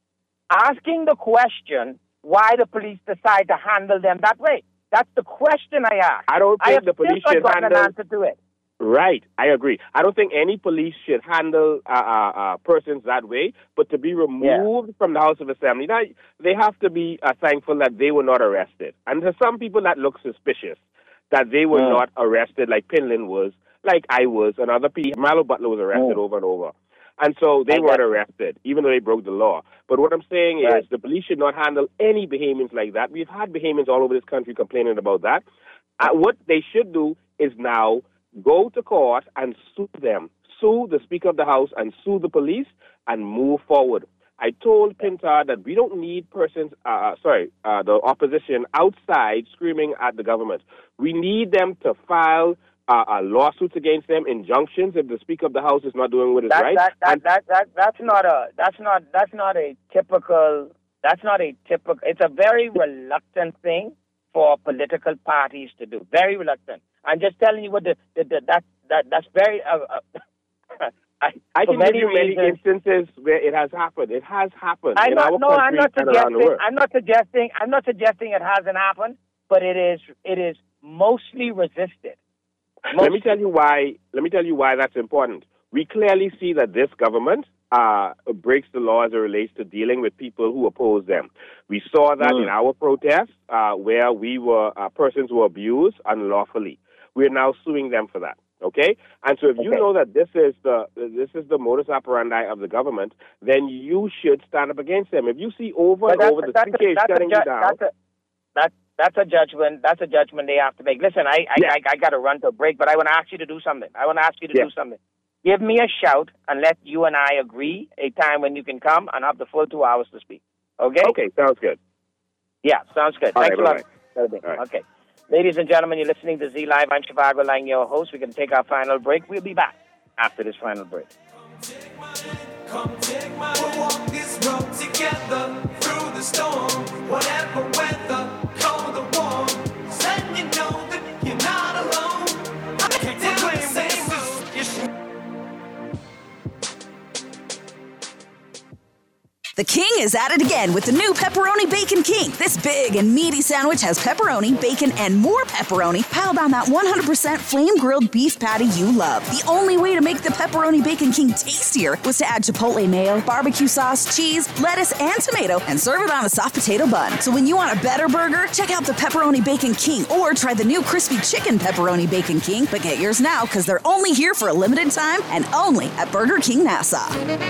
asking the question why the police decide to handle them that way. That's the question I asked. I don't I think have the police still should not gotten handle... an answer to it. Right, I agree. I don't think any police should handle uh, uh, uh, persons that way, but to be removed from the House of Assembly, now, they have to be uh, thankful that they were not arrested. And to some people that look suspicious, that they were Mm. not arrested like Pinlin was, like I was, and other people. Milo Butler was arrested Mm. over and over. And so they I weren't get it. arrested, even though they broke the law. But what I'm saying Right. is the police should not handle any Bahamians like that. We've had Bahamians all over this country complaining about that. Uh, what they should do is now go to court and sue them. Sue the Speaker of the House and sue the police and move forward. I told Pintar that we don't need persons, uh, sorry, uh, the opposition outside screaming at the government. We need them to file uh, uh, lawsuits against them, injunctions if the Speaker of the House is not doing what is That, right. that, that, And- that, that, that's not a that's not that's not a typical that's not a typical. It's a very reluctant thing for political parties to do. Very reluctant. I'm just telling you what the, the, the that that that's very. Uh, uh, I, I for can give many you many reasons- instances where it has happened. It has happened I'm in not, our no, country I'm not and around the suggesting. world. I'm not suggesting. I'm not suggesting it hasn't happened, but it is. It is mostly resisted. Let me tell you why. Let me tell you why that's important. We clearly see that this government uh, breaks the law as it relates to dealing with people who oppose them. We saw that Mm. in our protests, uh, where we were uh, persons were abused unlawfully. We are now suing them for that. Okay, and so if you Okay. know that this is the this is the modus operandi of the government, then you should stand up against them. If you see over But and that's, over the that's, C K a, that's, a, shutting you ju- down, that's a that that's a judgment. That's a judgment they have to make. Listen, I I, I, I got to run to a break, but I want to ask you to do something. I want to ask you to Yeah. do something. Give me a shout and let you and I agree a time when you can come and have the full two hours to speak. Okay? Okay, sounds good. Yeah, sounds good. All Thanks right, a lot. all right. Okay. Ladies and gentlemen, you're listening to Z Live. I'm Shivago Lang, your host. We're going to take our final break. We'll be back after this final break. Come take my hand. We'll walk this road together through the storm. Whatever weather, cold or warm. Letting you know that you're not alone. I can't claim this. The King is at it again with the new Pepperoni Bacon King. This big and meaty sandwich has pepperoni, bacon, and more pepperoni piled on that one hundred percent flame-grilled beef patty you love. The only way to make the Pepperoni Bacon King tastier was to add chipotle mayo, barbecue sauce, cheese, lettuce, and tomato, and serve it on a soft potato bun. So when you want a better burger, check out the Pepperoni Bacon King or try the new crispy chicken Pepperoni Bacon King. But get yours now because they're only here for a limited time and only at Burger King Nassau.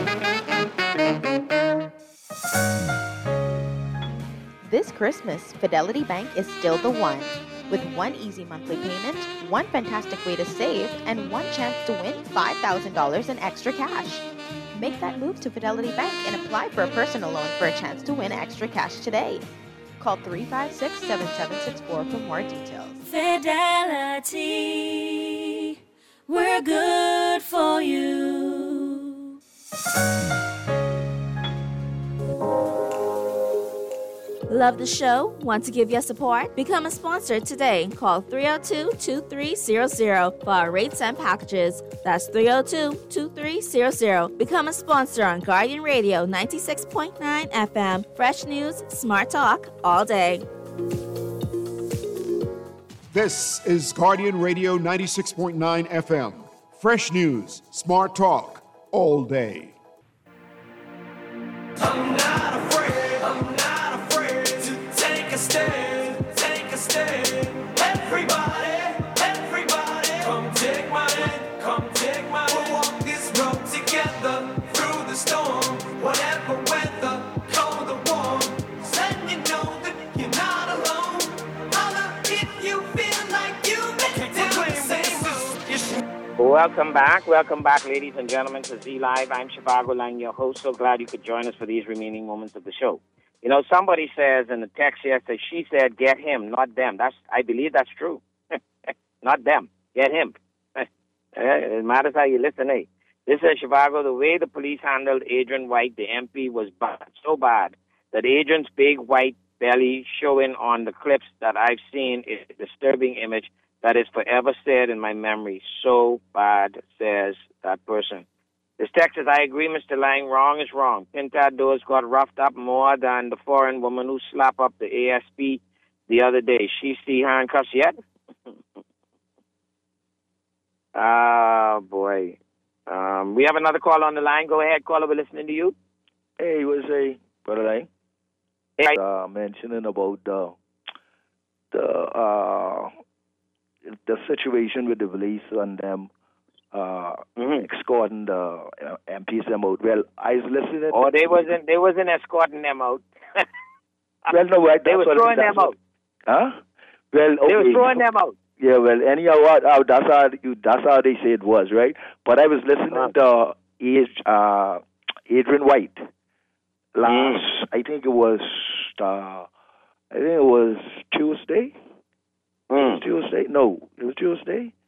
This Christmas, Fidelity Bank is still the one. With one easy monthly payment, one fantastic way to save, and one chance to win five thousand dollars in extra cash. Make that move to Fidelity Bank and apply for a personal loan for a chance to win extra cash today. Call three five six, seven seven six four for more details. Fidelity, we're good for you. Love the show? Want to give your support? Become a sponsor today. Call three oh two, two three zero zero for our rates and packages. That's three oh two, two three zero zero. Become a sponsor on Guardian Radio ninety-six point nine F M. Fresh news, smart talk, all day. This is Guardian Radio ninety-six point nine F M. Fresh news, smart talk, all day. I'm not afraid, I'm not afraid to take a stand, take a stand. Everybody, everybody, come take my hand, come take my hand. We'll walk this road together through the storm. Whatever weather, cold or warm. Letting you know that you're not alone. Holla if you feel like you've been down the same road. Welcome back. Welcome back, ladies and gentlemen, to Z Live. I'm Shivago Lang, your host. So glad you could join us for these remaining moments of the show. You know, somebody says in the text yesterday, she said, get him, not them. That's, I believe that's true. Not them. Get him. It matters how you listen, eh? This is Shivago. The way the police handled Adrian White, the M P, was bad. So bad that Adrian's big white belly showing on the clips that I've seen is a disturbing image that is forever stared in my memory. So bad, says that person. This text says, I agree, Mister Lang, wrong is wrong. Pintadores got roughed up more than the foreign woman who slapped up the A S P the other day. She see handcuffs yet? Ah, boy. Um, we have another call on the line. Go ahead, caller. We're listening to you. Hey, was a brother Lang? Hey. Uh, mentioning about the the uh, the situation with the police and them uh, mm-hmm. escorting the uh, M Ps them out. Well, I was listening. Oh, they wasn't. They wasn't escorting them out. Well, no, right. They were throwing them out. Huh? Well, okay. They were throwing them out. Yeah, well, anyhow, what? Uh, that's how you. That's how they say it was, right? But I was listening uh-huh. to uh, Adrian White last. Mm. I think it was. Uh, I think it was Tuesday. Mm. Tuesday? No, it was Tuesday.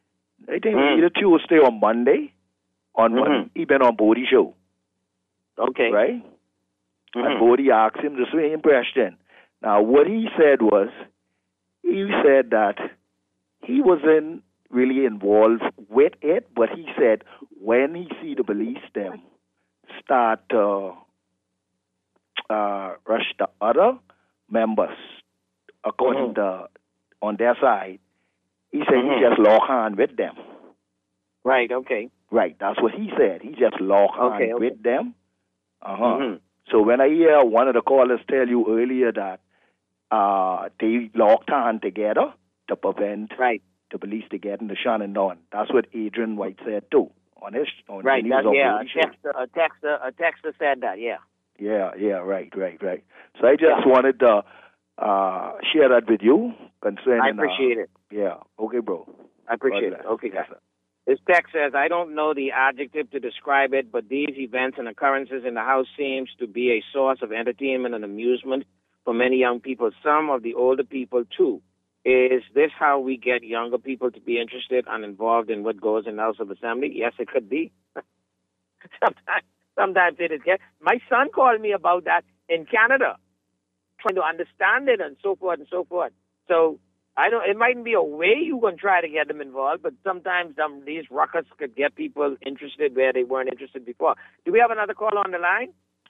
I think Mm. either Tuesday or Monday. On Mhm. Monday, he been on Bodie show. Okay. Right? Mhm. And Bodie asked him the same question. Now, what he said was, he said that he wasn't really involved with it, but he said when he see the police them start uh, uh, rush the other members, according Mhm. to on their side, he said Mhm. he just lock hand with them. Right, okay. Right, that's what he said. He just lock hand Okay, okay. with them. Uh-huh. Mhm. So when I hear one of the callers tell you earlier that uh, they locked hand together to prevent right. the police to get in the Shannon on, that's what Adrian White said too on his on Right, when he that, was on yeah, a Bodie show. texter, a texter, a texter said that, yeah. Yeah, yeah, right, right, right. So I just wanted to uh, share that with you concerning. I appreciate uh, it. Yeah. Okay, bro. I appreciate God it. bless. Okay, Yes, guys. This text says, I don't know the adjective to describe it, but these events and occurrences in the house seems to be a source of entertainment and amusement for many young people, some of the older people too. Is this how we get younger people to be interested and involved in what goes in the House of Assembly? Yes, it could be. sometimes, sometimes it is. Yeah. My son called me about that in Canada, trying to understand it and so forth and so forth. So I don't. It mightn't be a way you can try to get them involved, but sometimes um, these ruckus could get people interested where they weren't interested before. Do we have another call on the line?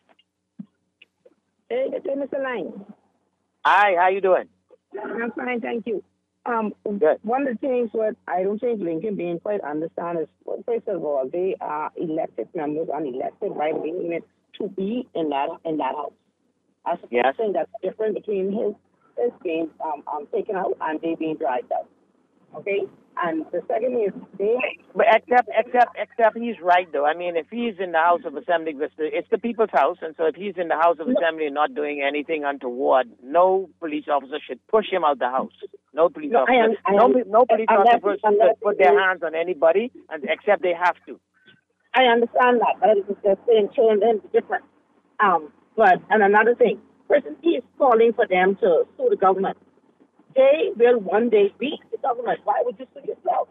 Hey, it's Mister Lang. Hi, how you doing? I'm fine, thank you. Um, Good. One of the things what I don't think Lincoln being quite understand is, well, first of all, they are elected members and elected by the government to be in that in that house. That's the Yes. first thing that's different between his his being um, um taken out and they being dragged out. Okay, and the second is they. But except, except, except he's right though. I mean, if he's in the House of Assembly, it's the, it's the people's house, and so if he's in the House of Assembly and not doing anything untoward, no police officer should push him out the house. No police No, I officer, un- I no, un- no police unless- officer unless should put their he- hands on anybody, and except they have to. I understand that, but it's just saying children different. Um, but and another thing, person is calling for them to sue the government. They will one day beat the government. Why would you sue yourself?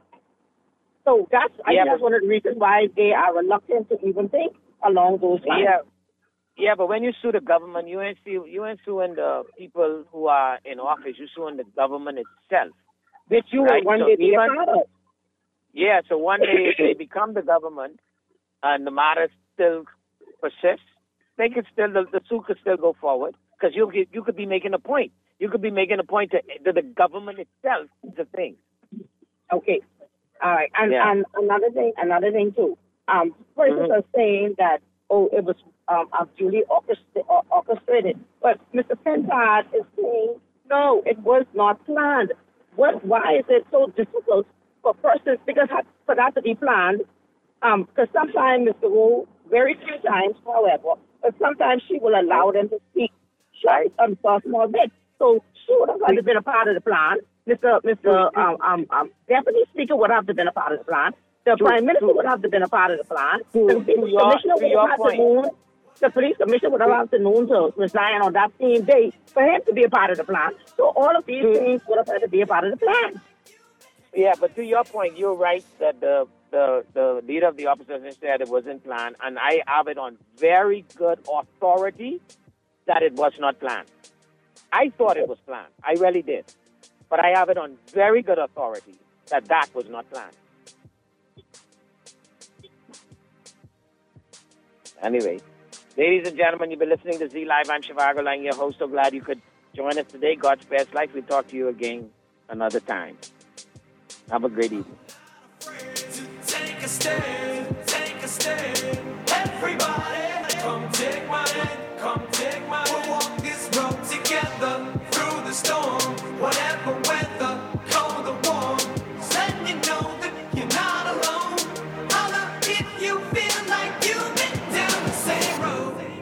So that's I Yeah, think that's but- one of the reasons why they are reluctant to even think along those lines. Yeah, yeah, but when you sue the government, you ain't sue, you ain't suing the people who are in office. You're suing the government itself. Which you right? will one So day be a even- part of. Yeah, so one day if they become the government and the matter still persists, they could still the, the suit could still go forward because you could you could be making a point. You could be making a point to, to the government itself. The thing. Okay. All right. And Yeah. and another thing, another thing too. Um, persons Mhm. are saying that oh, it was um, um duly orchestra- or- orchestrated, but Mister Pentard is saying no, it was not planned. What? Why is it so difficult for persons because for that to be planned? Um, because sometimes Mister Wu, very few times, however, but sometimes she will allow them to speak short um, for a small bit. So she would have had to been a part of the plan. Mister Mister Um, um, um, Deputy Speaker would have to been a part of the plan. The Prime Minister would have to been a part of the plan. The Police your- Commissioner to would your have had to point. known. The Police Commissioner would have had to known to resign on that same day for him to be a part of the plan. So all of these things would have had to be a part of the plan. Yeah, but to your point, you're right that the the the leader of the opposition said it wasn't planned, and I have it on very good authority that it was not planned. I thought it was planned. I really did. But I have it on very good authority that that was not planned. Anyway, ladies and gentlemen, you've been listening to Z Live. I'm Shivago Lang, your host. So glad you could join us today. God's best life. We'll talk to you again another time. Have a great evening. Take a stand, take a stand. Everybody, come take my hand, come take my hand.